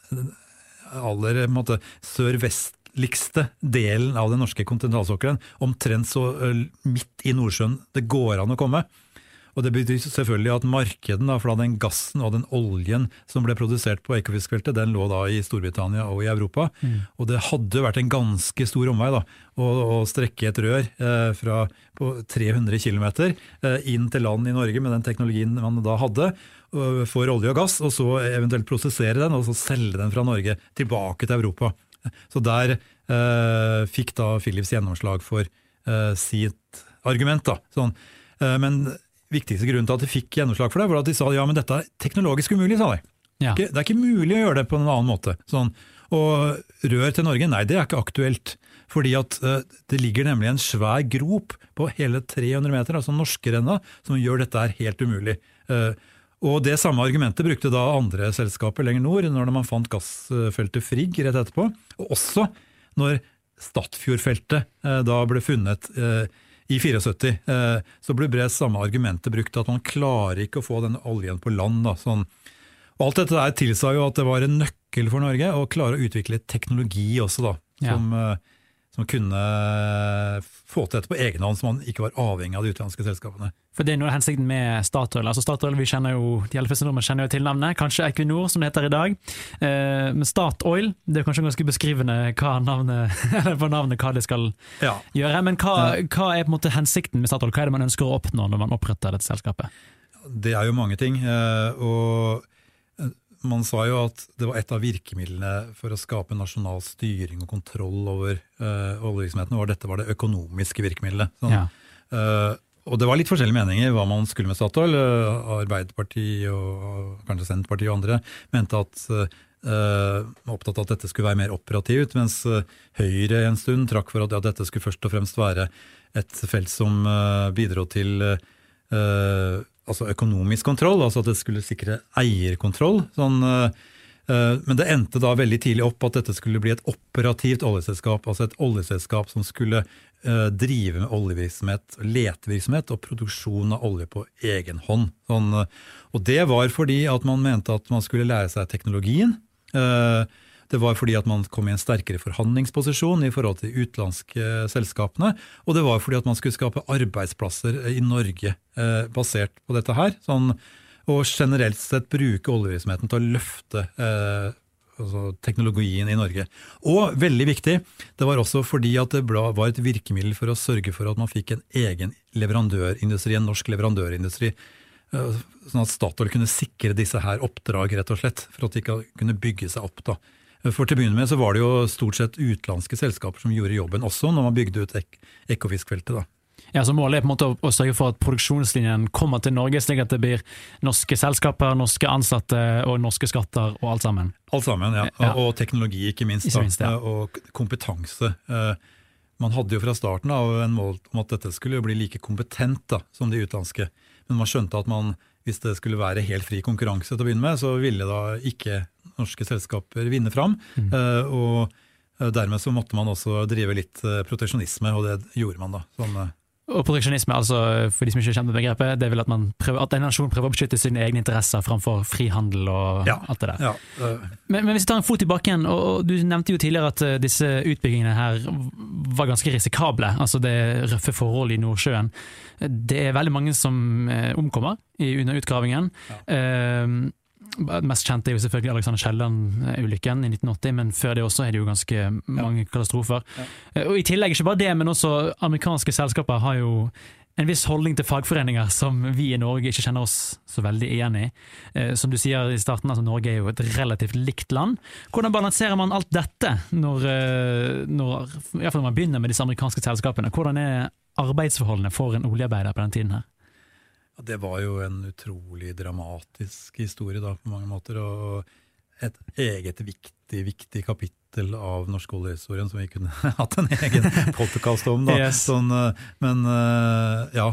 aller på en måte, sør-vest likste delen av den norske kontinentalsokkelen, omtrent så midt i Nordsjøen det går an å komme. Og det betyr selvfølgelig at markeden da, for da den gassen og den oljen som ble produsert på Ekofisk-feltet, den lå da i Storbritannia og i Europa. Mm. Og det hadde vært en ganske stor omvei da, å, å strekke et rør eh, fra på tre hundre kilometer eh, inn til land i Norge med den teknologien man da hadde, eh, for olje og gass, og så eventuelt prosessere den, og så selge den fra Norge tilbake til Europa. Så der eh, fikk da Philips gjennomslag for eh, sitt argument. Da. Sånn. Eh, men viktigste grunnen til at de fikk gjennomslag for det, var at de sa ja, men dette er teknologisk umulig, sa de. Ja. Det er ikke mulig å gjøre det på en annen måte. Sånn. Og rør til Norge, nei, det er ikke aktuelt. Fordi at eh, det ligger nemlig en svær grop på hele tre hundre meter, altså Norskerenna, som gjør dette her helt umulig. Eh, Og det samme argumentet brukte da andre selskaper lenger nord, når man fant gassfeltet Frigg rett etterpå, og også når Statfjordfeltet eh, da ble funnet eh, i syttifire, eh, så ble det samme argumentet brukt, at man klarer ikke å få den oljen på land. Da, sånn. Og alt dette der tilsa jo at det var en nøkkel for Norge å klare å utvikle teknologi også, da, som, ja. eh, som kunne få til dette på egen hånd, så man ikke var avhengig av de utenlandske selskapene. For det er noe hensikten med Statoil. Altså Statoil, vi kjenner jo, de aller fleste nordmenn kjenner jo til navnet, kanskje Equinor som det heter i dag. Eh, men Statoil, det er kanskje ganske beskrivende hva navnet, eller på navnet hva det skal ja. gjøre. Men hva, hva er på en måte hensikten med Statoil? Hva er det man ønsker å oppnå når man oppretter dette selskapet? Det er jo mange ting, og man sa jo at det var et av virkemidlene for å skape nasjonal styring og kontroll over uh, oljevirksomheten, og dette var det økonomiske virkemidlet. Sånn, ja. uh, og det var litt forskjellige meninger hva man skulle med Statoil. Uh, Arbeiderpartiet og kanskje Senterpartiet og andre mente at uh, var opptatt av at dette skulle være mer operativt, mens uh, Høyre en stund trakk for at ja, dette skulle først og fremst være et felt som uh, bidro til uh, altså økonomisk kontroll, altså at det skulle sikre eierkontroll. Sånn, uh, men det endte da veldig tidlig opp at dette skulle bli et operativt oljeselskap, altså et oljeselskap som skulle uh, drive med oljevirksomhet, letevirksomhet og produksjon av olje på egen hånd. Sånn, uh, og det var fordi at man mente at man skulle lære seg teknologien. Uh, Det var fordi at man kom i en sterkere forhandlingsposisjon i forhold til utenlandske selskapene, og det var fordi at man skulle skape arbeidsplasser i Norge eh, basert på dette her, sånn, og generelt sett bruke oljevirksomheten til å løfte eh, altså teknologien i Norge. Og veldig viktig, det var også fordi at det var et virkemiddel for å sørge for at man fikk en egen leverandørindustri, en norsk leverandørindustri, eh, sånn at Statoil kunne sikre disse her oppdrag rett og slett, for at de kunne bygge seg opp da. For til å begynne med så var det jo stort sett utenlandske selskaper som gjorde jobben også når man bygde ut ek- Ekofiskfeltet da. Ja, så målet er på en måte å, å sørge for at produksjonslinjen kommer til Norge, slik at det blir norske selskaper, norske ansatte og norske skatter og alt sammen. Alt sammen, ja. ja. Og, og teknologi ikke minst, ikke minst da, ja. og kompetanse. Man hadde jo fra starten av en mål om at dette skulle bli like kompetent da, som de utenlandske, men man skjønte at man, hvis det skulle være helt fri konkurranse til å begynne med, så ville da ikke norske selskaper vinne fram, mm. og dermed så måtte man også drive litt proteksjonisme, og det gjorde man da. Sånn, og proteksjonisme, altså for de som ikke kjenner begrepet, det er vel at, man prøver, at en nasjon prøver å beskytte sine egne interesser framfor frihandel og ja, alt det der. Ja, uh, men, men hvis vi tar en fot tilbake igjen, og du nevnte jo tidligere at disse utbyggingene her var ganske risikable, altså det er røffe forhold i Nordsjøen. Det er veldig mange som omkommer i, under utgravingen. Ja. Uh, mest kjent er jo selvfølgelig Alexander Kielland-ulykken i nitten åtti, men før det også er det jo ganske mange ja. katastrofer. Ja. Og i tillegg ikke bare det, men også amerikanske selskaper har jo en viss holdning til fagforeninger som vi i Norge ikke kjenner oss så veldig igjen i. Eh, som du sier i starten, altså Norge er jo et relativt likt land. Hvordan balanserer man alt dette når, når, i hvert fall når man begynner med disse amerikanske selskapene? Hvordan er arbeidsforholdene for en oljearbeider på den tiden her? Det var jo en utrolig dramatisk historie da, på mange måter, og et eget viktig, viktig kapittel av norsk oljehistorien som vi kunne hatt en egen podcast om. Da. Yes. Sånn, men ja,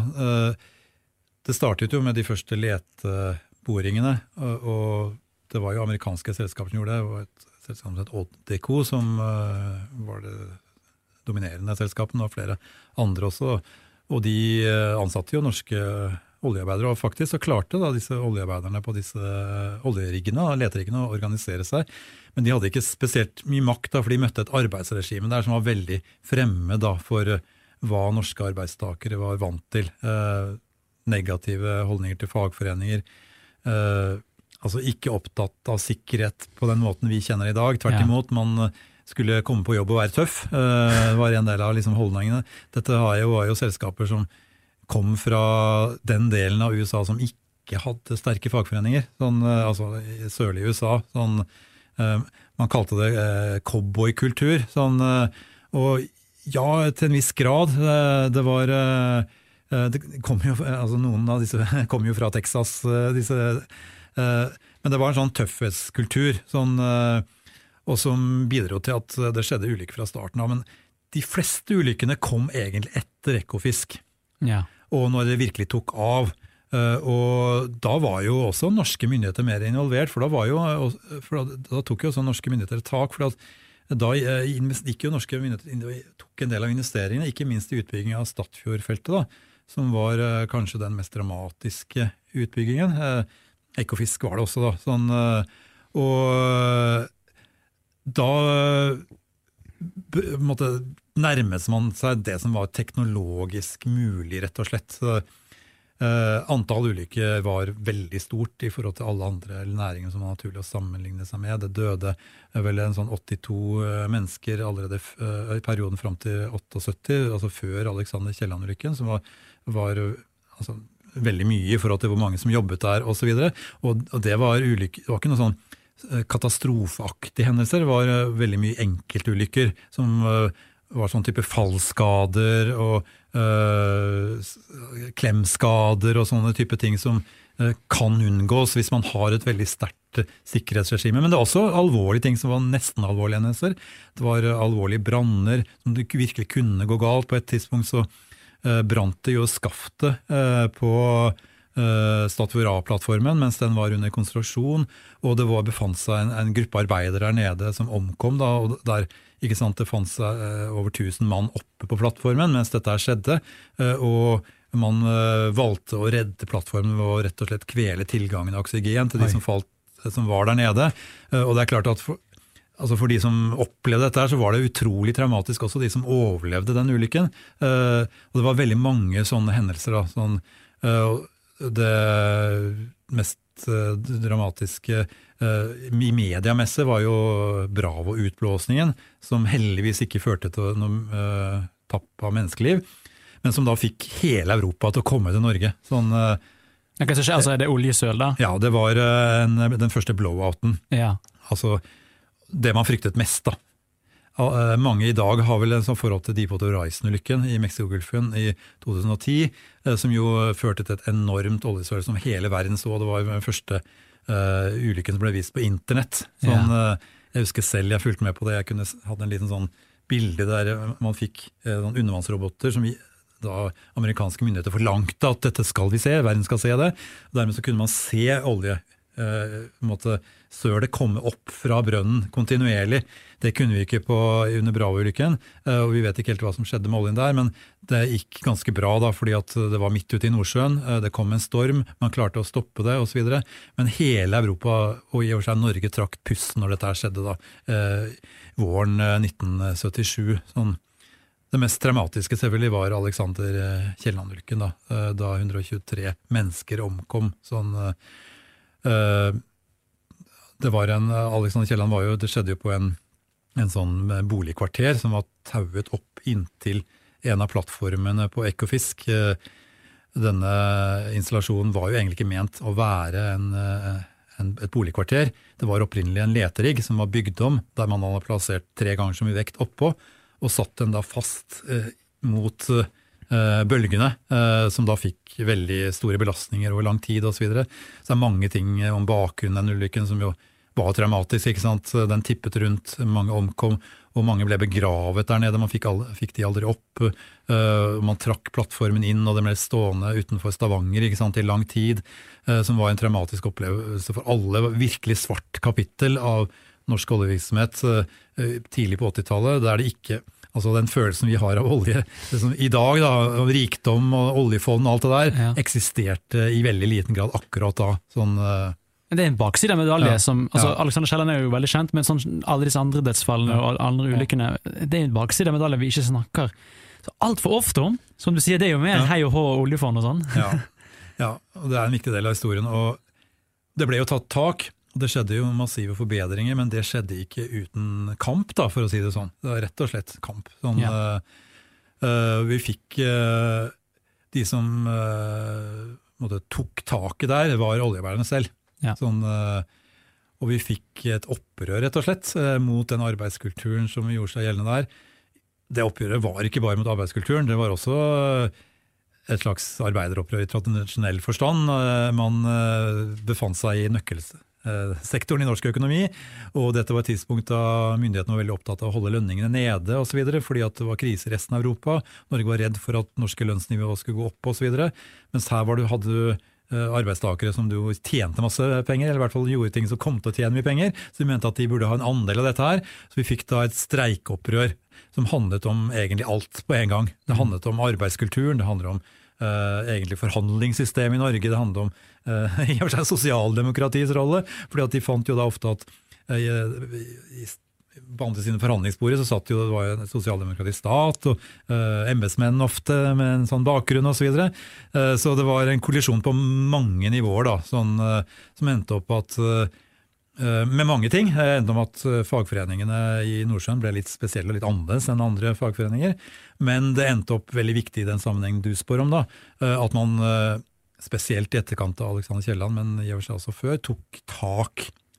det startet jo med de første leteboringene, og det var jo amerikanske selskaper som gjorde det. Det var et selskap som het Oddeco, som var det dominerende selskapet, og flere andre også. Og de ansatte jo norske oljearbeidere, og faktisk så klarte da disse oljearbeiderne på disse oljeriggene, leteriggene, å organisere seg. Men de hadde ikke spesielt mye makt, da, for de møtte et arbeidsregime der som var veldig fremme da, for hva norske arbeidstakere var vant til. Eh, negative holdninger til fagforeninger. Eh, altså ikke opptatt av sikkerhet på den måten vi kjenner i dag. Tvert imot, man skulle komme på jobb og være tøff. Eh, var en del av liksom, holdningene. Dette var jo, var jo selskaper som kom fra den delen av U S A som ikke hadde sterke fagforeninger, sånn, altså i sørlige U S A. Sånn, eh, man kalte det eh, cowboykultur. Sånn, eh, og ja, til en viss grad. Eh, det var eh, det kom jo, altså Noen av disse kom jo fra Texas, eh, disse, eh, men det var en sånn tøffhetskultur, sånn, eh, og som bidro til at det skjedde ulykker fra starten av. Men de fleste ulykkene kom egentlig etter Ekofisk. Ja. Og når det virkelig tok av. Og da var jo også norske myndigheter mer involvert, for da, var jo, for da, da tok jo også norske myndigheter tak, for da gikk jo norske myndigheter tok en del av investeringene, ikke minst i utbyggingen av Statfjordfeltet, da, som var kanskje den mest dramatiske utbyggingen. Ekofisk var det også da. Sånn, og da måtte nærmet man seg det som var teknologisk mulig, rett og slett. Så, eh, antall ulykker var veldig stort i forhold til alle andre næringer som var naturlig å sammenligne seg med. Det døde vel en sånn åttito mennesker allerede uh, i perioden fram til syttiåtte, altså før Alexander Kielland-ulykken, som var, var altså, veldig mye i forhold til hvor mange som jobbet der, og så videre. Og, og det var ulykker, det var ikke noe sånn katastrofeaktige hendelser var veldig mye enkeltulykker, som var sånn type fallskader og øh, klemskader og sånne type ting som øh, kan unngås hvis man har et veldig sterkt sikkerhetsregime. Men det er også alvorlige ting som var nesten alvorlige hendelser. Det var øh, alvorlige branner som det virkelig kunne gå galt. På et tidspunkt så øh, brant det jo skaftet øh, på Uh, Statfjord A-plattformen mens den var under konstruksjon, og det var befant seg en, en gruppe arbeidere der nede som omkom da, og der ikke sant, det fant seg uh, over tusen mann oppe på plattformen mens dette skjedde, uh, og man uh, valgte å redde plattformen ved å rett og slett kvele tilgangen av oksygen til de som, falt, som var der nede, uh, og det er klart at for, altså for de som opplevde dette så var det utrolig traumatisk også, de som overlevde den ulykken, uh, og det var veldig mange sånne hendelser da, sånn, uh, det mest uh, dramatiske uh, i mediamesse var jo Bravo-utblåsningen, som heldigvis ikke førte til noe uh, tapp av menneskeliv, men som da fikk hele Europa til å komme til Norge. Sånn, uh, Hva skal skje? Altså, er det oljesøl da? Ja, det var uh, en, den første blowouten. Ja. Altså, det man fryktet mest da. Uh, mange i dag har vel en sånn forhold til Deepwater Horizon-ulykken i Mexicogolfen i to tusen og ti, uh, som jo førte til et enormt oljesøl som hele verden så. Det var den første uh, ulykken som ble vist på internett. Sånn, ja. uh, jeg husker selv, jeg fulgte med på det, jeg kunne hadde en liten sånn bilde der man fikk uh, undervannsroboter som vi, da amerikanske myndigheter forlangte at dette skal vi se, verden skal se det. Og dermed så kunne man se olje Uh, måtte sølet komme opp fra brønnen kontinuerlig. Det kunne vi ikke på, under Bravo-ulykken, uh, og vi vet ikke helt hva som skjedde med oljen der, men det gikk ganske bra da, fordi at det var midt ute i Nordsjøen, uh, det kom en storm, man klarte å stoppe det og så videre, men hele Europa, og i og for seg Norge, trakk pusten når dette skjedde da, uh, våren uh, nitten syttisju. Sånn. Det mest traumatiske selvfølgelig var Alexander Kielland-ulykken da, uh, da hundre og tjuetre mennesker omkom, sånn uh, Uh, det var en, Alexander Kielland var jo, det skjedde jo på en, en sånn boligkvarter som var tauet opp inntil en av plattformene på Ekofisk. Uh, denne installasjonen var jo egentlig ikke ment å være en, en, et boligkvarter. Det var opprinnelig en leterigg som var bygd om, der man hadde plassert tre ganger så mye vekt oppå, og satt den da fast uh, mot uh, bølgene, som da fikk veldig store belastninger over lang tid og så videre. Så det er mange ting om bakgrunnen av den ulykken som jo var traumatisk, ikke sant? Den tippet rundt, mange omkom, og mange ble begravet der nede, man fikk, alle, fikk de aldri opp, man trakk plattformen inn, og den ble stående utenfor Stavanger, ikke sant, i lang tid, som var en traumatisk opplevelse for alle, virkelig svart kapittel av norsk oljevirksomhet tidlig på åttitallet, der det ikke altså den følelsen vi har av olje liksom, i dag, da, av rikdom og oljefond og alt det der, ja. Eksisterte i veldig liten grad akkurat da. Sånn, uh, det er en bakside av medalje. Ja, som, altså, ja. Alexander Kielland er jo veldig kjent, men sånn, alle disse andre dødsfallene ja. Og andre ulykkene, det er en bakside av medalje vi ikke snakker så alt for ofte om. Som du sier, det er jo mer ja. Hei og hå og oljefond og sånn. Ja. Ja, og det er en viktig del av historien, og det ble jo tatt tak. Det skjedde jo massive forbedringer, men det skjedde ikke uten kamp, da, for å si det sånn. Det var rett og slett kamp. Sånn, ja. uh, uh, vi fikk uh, de som uh, måtte, tok taket der, var oljearbeiderne selv. Ja. Sånn, uh, og vi fikk et opprør, rett og slett, uh, mot den arbeidskulturen som gjorde seg gjeldende der. Det oppgjøret var ikke bare mot arbeidskulturen, det var også uh, et slags arbeideropprør i tradisjonell forstand. Uh, man uh, befant seg i nøkkelse. sektoren i norsk økonomi, og dette var et tidspunkt da myndighetene var veldig opptatt av å holde lønningene nede og så videre, fordi at det var krise i resten av Europa. Norge var redd for at norske lønnsnivå skulle gå opp og så videre, mens her var du, hadde du arbeidstakere som du tjente masse penger, eller i hvert fall gjorde ting som kom til å tjene mye penger, så vi mente at de burde ha en andel av dette her, så vi fikk da et streikopprør som handlet om egentlig alt på en gang. Det handlet om arbeidskulturen, det handlet om Uh, egentlig forhandlingssystem i Norge, det handler om uh, i og for seg sosialdemokratiets rolle, fordi at de fant jo da ofte at uh, i, på andre siden forhandlingsbordet så satt jo det var en sosialdemokratisk stat og uh, embetsmenn ofte med en sånn bakgrunn og så videre, uh, så det var en kollisjon på mange nivåer da, sånn, uh, som endte opp at uh, med mange ting, endte om at fagforeningene i Nordsjøen ble litt spesielle og litt annerledes enn andre fagforeninger, men det endte opp veldig viktig i den sammenheng du spør om da, at man spesielt i etterkant av Alexander Kielland, men i og for seg også før, tok tak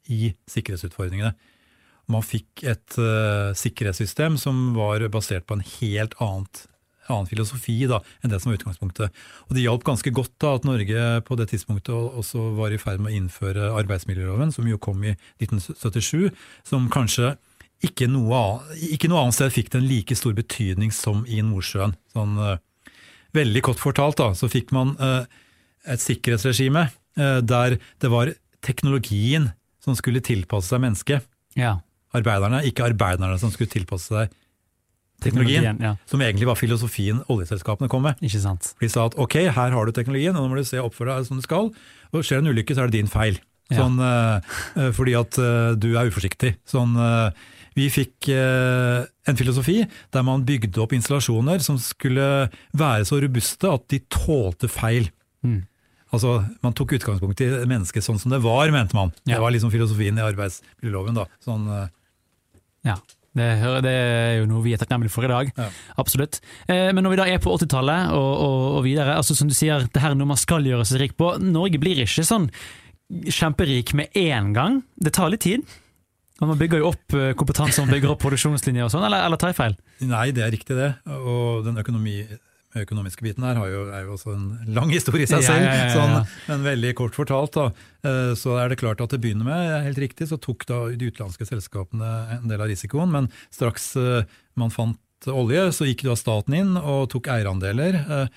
i sikkerhetsutfordringene. Man fikk et uh, sikkerhetssystem som var basert på en helt annet, annen filosofi da, enn det som var utgangspunktet. Og det hjalp ganske godt da at Norge på det tidspunktet også var i ferd med å innføre arbeidsmiljøloven, som jo kom i nitten syttisju, som kanskje ikke noe, annet, ikke noe annet sted fikk den like stor betydning som i Nordsjøen. Sånn, uh, veldig kort fortalt da, så fikk man uh, et sikkerhetsregime uh, der det var teknologien som skulle tilpasse seg mennesket. Ja. Arbeiderne, ikke arbeiderne som skulle tilpasse seg teknologien, teknologien ja. Som egentlig var filosofien oljeselskapene kom med. Ikke sant. De sa at ok, her har du teknologien, og nå må du se oppføre deg som du skal, og skjer en ulykke så er det din feil. Sånn, ja. uh, fordi at uh, du er uforsiktig. Sånn, uh, vi fikk uh, en filosofi der man bygde opp installasjoner som skulle være så robuste at de tålte feil. Mm. Altså, man tok utgangspunkt i mennesket sånn som det var, mente man. Ja. Det var liksom filosofien i arbeidsmiljøloven da. Sånn, uh, ja, det, det er jo noe vi er takknemlige for i dag. Ja. Absolutt. Eh, men når vi da er på åttitallet og, og, og videre, altså som du sier, det her er noe man skal gjøre seg rik på. Norge blir ikke sånn kjemperik med en gang. Det tar litt tid. Og man bygger jo opp kompetanse, man bygger opp produksjonslinjer og sånn, eller, eller tar jeg feil? Nei, det er riktig det. Og den økonomi... økonomiske biten her har jo, er jo også en lang historie i seg selv, ja, ja, ja, ja. Sånn, men veldig kort fortalt da, så er det klart at det begynner med, helt riktig, så tok da de utenlandske selskapene en del av risikoen, men straks man fant olje, så gikk da staten inn og tok eierandeler,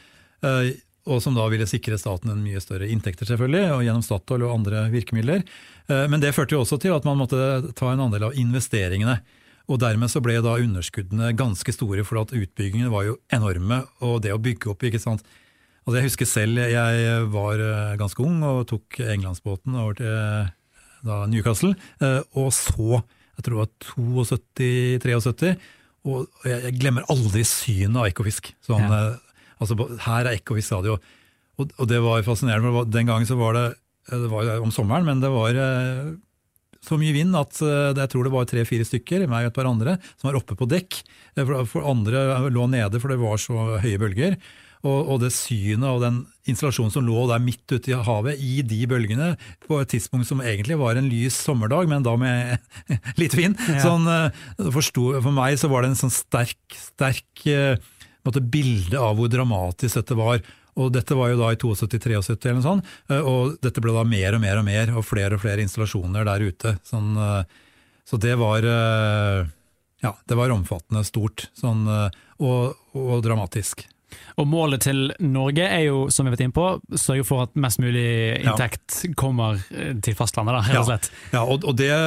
og som da ville sikre staten en mye større inntekter selvfølgelig, og gjennom Statoil og andre virkemidler. Men det førte jo også til at man måtte ta en andel av investeringene. Og dermed så ble da underskuddene ganske store, for at utbyggingen var jo enorme, og det å bygge opp, ikke sant. Altså jeg husker selv, jeg var ganske ung og tok Englandsbåten over til da, Newcastle, og så, jeg tror det var syttito til syttitre, og jeg glemmer aldri synet av ekofisk. Sånn, ja. Altså her er ekofisk, sa det jo. Og, og det var fascinerende, for den gangen så var det, det var om sommeren, men det var... så mye vind at jeg tror det var tre-fire stykker, meg og et par andre, som var oppe på dekk. For andre lå nede, for det var så høye bølger. Og, og det synet og den installasjonen som lå der midt ute i havet, i de bølgene, på et tidspunkt som egentlig var en lys sommerdag, men da med litt vind. Ja. Sånn, forstod, for meg så var det en sånn sterk, sterk måte, bilde av hvor dramatisk dette var. Og dette var jo da i syttito til syttitre eller noe sånt, og dette ble da mer og mer og mer, og flere og flere installasjoner der ute. Sånn, så det var, ja, det var omfattende stort sånn, og, og dramatisk. Og målet til Norge er jo, som vi har vært inne på, sørge for at mest mulig inntekt ja. kommer til fastlandet, da, helt og slett. Ja, ja og, og det,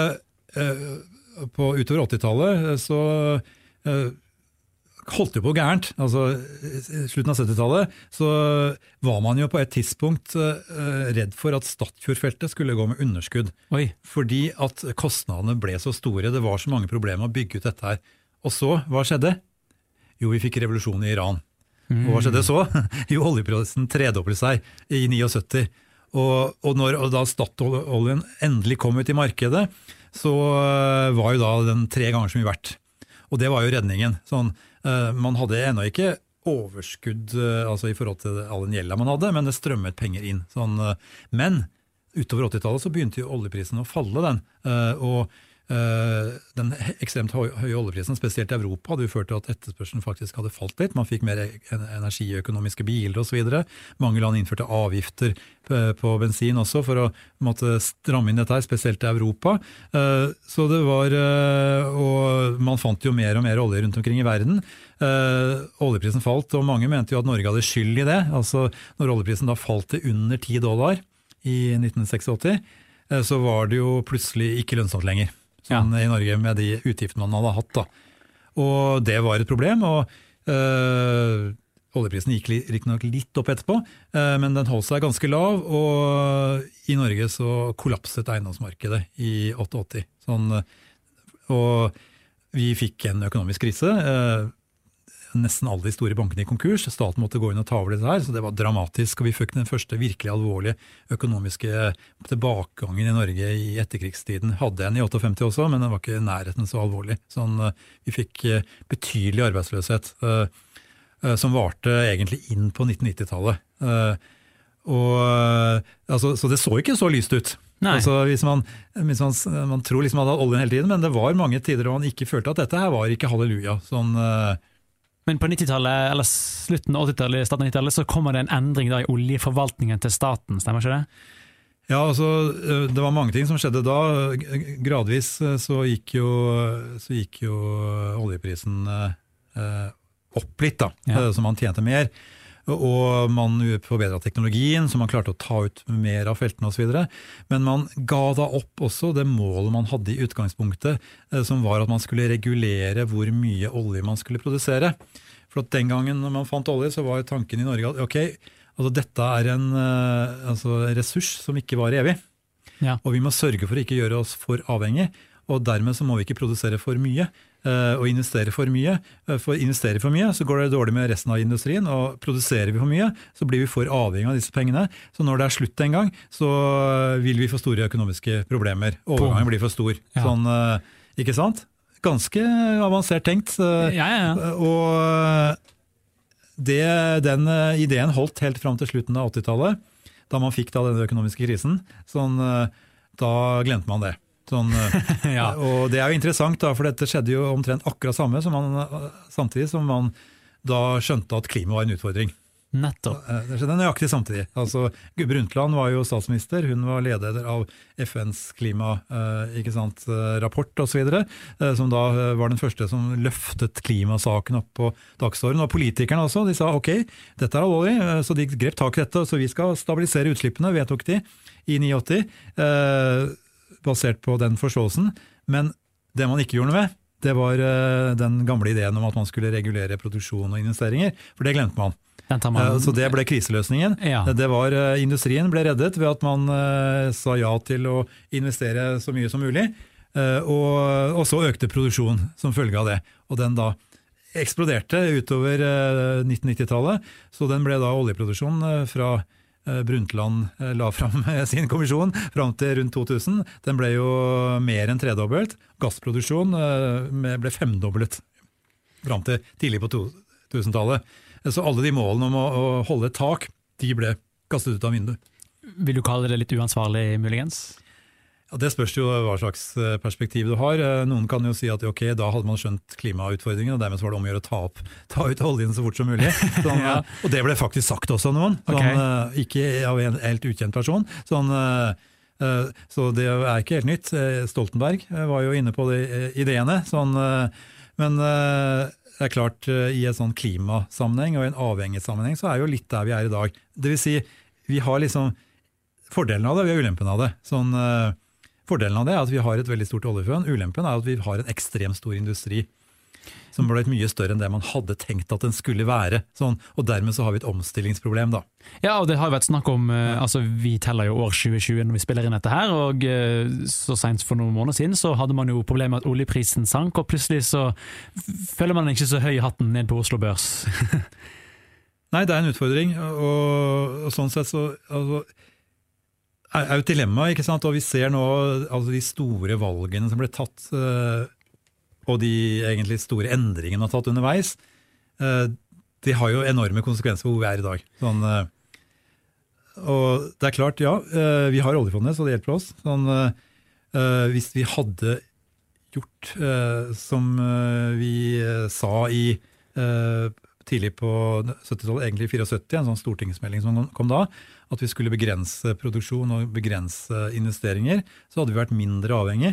på utover åttitallet, så holdt jo på gærent. Altså, slutten av syttitallet så var man jo på et tidspunkt uh, redd for at Statfjordfeltet skulle gå med underskudd. Oi. Fordi at kostnadene ble så store. Det var så mange problemer med å bygge ut dette her. Og så, hva skjedde? Jo, vi fikk revolusjon i Iran. Mm. Og hva skjedde så? Jo, oljeprisen tredoblet seg i syttini. Og, og, når, og da Statoil-oljen endelig kom ut i markedet, så uh, var jo da den tre ganger så mye verdt. Og det var jo redningen. Sånn, Uh, man hadde ennå ikke overskudd uh, altså i forhold til all den gjelda man hadde, men det strømmet penger inn. Sånn, uh, men utover åttitallet så begynte jo oljeprisen å falle den, uh, og uh, den ekstremt høye, høye oljeprisen, spesielt i Europa, hadde jo ført til at etterspørselen faktisk hadde falt litt. Man fikk mer energiøkonomiske biler og så videre. Mange land innførte avgifter på, på bensin også for å måtte stramme inn dette her, spesielt i Europa. Uh, så det var, uh, og man fant jo mer og mer olje rundt omkring i verden. Uh, oljeprisen falt, og mange mente jo at Norge hadde skyld i det. Altså når oljeprisen da falt til under ti dollar i nitten åttiseks, uh, så var det jo plutselig ikke lønnsomt lenger. Sånn ja. I Norge med de utgiftene man hadde hatt da. Og det var et problem, og øh, oljeprisen gikk riktignok litt opp etterpå, øh, men den holdt seg ganske lav, og i Norge så kollapset eiendomsmarkedet i åttiåtte. Sånn, og vi fikk en økonomisk krise, øh, nesten alle de store bankene i konkurs, staten måtte gå inn og ta over dette her, så det var dramatisk, og vi fikk den første virkelig alvorlige økonomiske tilbakegangen i Norge i etterkrigstiden. Hadde en i femtiåtte også, men den var ikke nærheten så alvorlig. Sånn, vi fikk betydelig arbeidsløshet, som varte egentlig inn på nitten nittitallet. Og altså, så det så ikke så lyst ut. Altså, hvis man, hvis man, man tror liksom man hadde oljen hele tiden, men det var mange tider da man ikke følte at dette her var ikke halleluja. Sånn, uh, men på nittitallet, eller slutten av åttitallet, starten av nittitallet, så kommer det en endring da i oljeforvaltningen til staten, stemmer ikke det? Ja, altså, det var mange ting som skjedde da. Gradvis så gikk jo, så gikk jo oljeprisen eh, opp litt, da, ja. Så man tjente mer. Og man forbedret teknologien, så man klarte å ta ut mer av feltene og så videre. Men man ga da opp også det målet man hadde i utgangspunktet, eh, som var at man skulle regulere hvor mye olje man skulle produsere. For at den gangen når man fant olje, så var tanken i Norge at ok, altså dette er en uh, altså ressurs som ikke var evig, ja. Og vi må sørge for å ikke gjøre oss for avhengig, og dermed så må vi ikke produsere for mye uh, og investere for mye. Uh, for investere for mye så går det dårlig med resten av industrien, og produserer vi for mye så blir vi for avhengig av disse pengene. Så når det er slutt en gang, så vil vi få store økonomiske problemer. Overgangen blir for stor. Ja. Sånn, uh, ikke sant? Ganske avansert tenkt. Uh, ja, ja, ja. Og Det, den ideen holdt helt fram til slutten av åttitallet, da man fikk da denne økonomiske krisen. Sånn, da glemte man det. Sånn, ja. Og det er jo interessant, da, for dette skjedde jo omtrent akkurat samme, som man, samtidig som man da skjønte at klima var en utfordring. Nettopp. Det skjedde nøyaktig samtidig. Altså, Brundtland var jo statsminister, hun var leder av F N's klima, eh, ikke sant, rapport og så videre, eh, som da var den første som løftet klimasaken opp på dagsordenen. Og politikerne også, de sa ok, dette er alvorlig, så de grep tak i dette, så vi skal stabilisere utslippene, vedtok de i åttini, eh, basert på den forståelsen. Men det man ikke gjorde noe med, det var eh, den gamle ideen om at man skulle regulere produksjon og investeringer, for det glemte man. Man, så det ble kriseløsningen. Ja. Det var, industrien ble reddet ved at man uh, sa ja til å investere så mye som mulig, uh, og, og så økte produksjonen som følge av det. Og den da eksploderte utover uh, nitten nittitallet, så den ble da oljeproduksjon uh, fra uh, Brundtland uh, la fram sin kommisjon fram til rundt to tusen. Den ble jo mer enn tredobbelt. Gassproduksjon uh, ble femdoblet fram til tidlig på to tusentallet. Så alle de målene om å, å holde et tak, de ble kastet ut av vinduet. Vil du kalle det litt uansvarlig, muligens? Ja, det spørs jo hva slags perspektiv du har. Noen kan jo si at ok, da hadde man skjønt klimautfordringen, og dermed var det om å gjøre å ta, opp, ta ut oljen så fort som mulig. Sånn, ja. Og det ble faktisk sagt også av noen, sånn, okay. Ikke av en helt ukjent person. Sånn, så det er ikke helt nytt. Stoltenberg var jo inne på de ideene, sånn, men det er klart, i en sånn klimasammenheng og en avhengighetssammenheng så er jo litt der vi er i dag. Det vil si, vi har liksom fordelen av det, vi har ulempen av det. Sånn, uh, fordelen av det er at vi har et veldig stort oljefunn, ulempen er at vi har en ekstremt stor industri som ble mye større enn det man hadde tenkt at den skulle være. Sånn, og dermed så har vi et omstillingsproblem da. Ja, og det har jo vært snakk om, uh, altså vi teller jo år tjue tjue når vi spiller inn dette her, og uh, så sent for noen måneder siden så hadde man jo problemet med at oljeprisen sank, og plutselig så føler man ikke så høy i hatten ned på Oslo Børs. Nei, det er en utfordring, og, og sånn sett så altså, er jo et dilemma, ikke sant? Og vi ser nå altså, de store valgene som ble tatt, uh, og de egentlig store endringene man har tatt underveis, uh, de har jo enorme konsekvenser for hvor vi er i dag. Sånn, uh, og det er klart, ja, uh, vi har oljefondet, så det hjelper oss. Sånn, uh, hvis vi hadde gjort uh, som uh, vi uh, sa i uh, tidlig på syttitallet, egentlig i syttifire, en sånn stortingsmelding som kom da, at vi skulle begrense produksjon og begrense investeringer, så hadde vi vært mindre avhengig,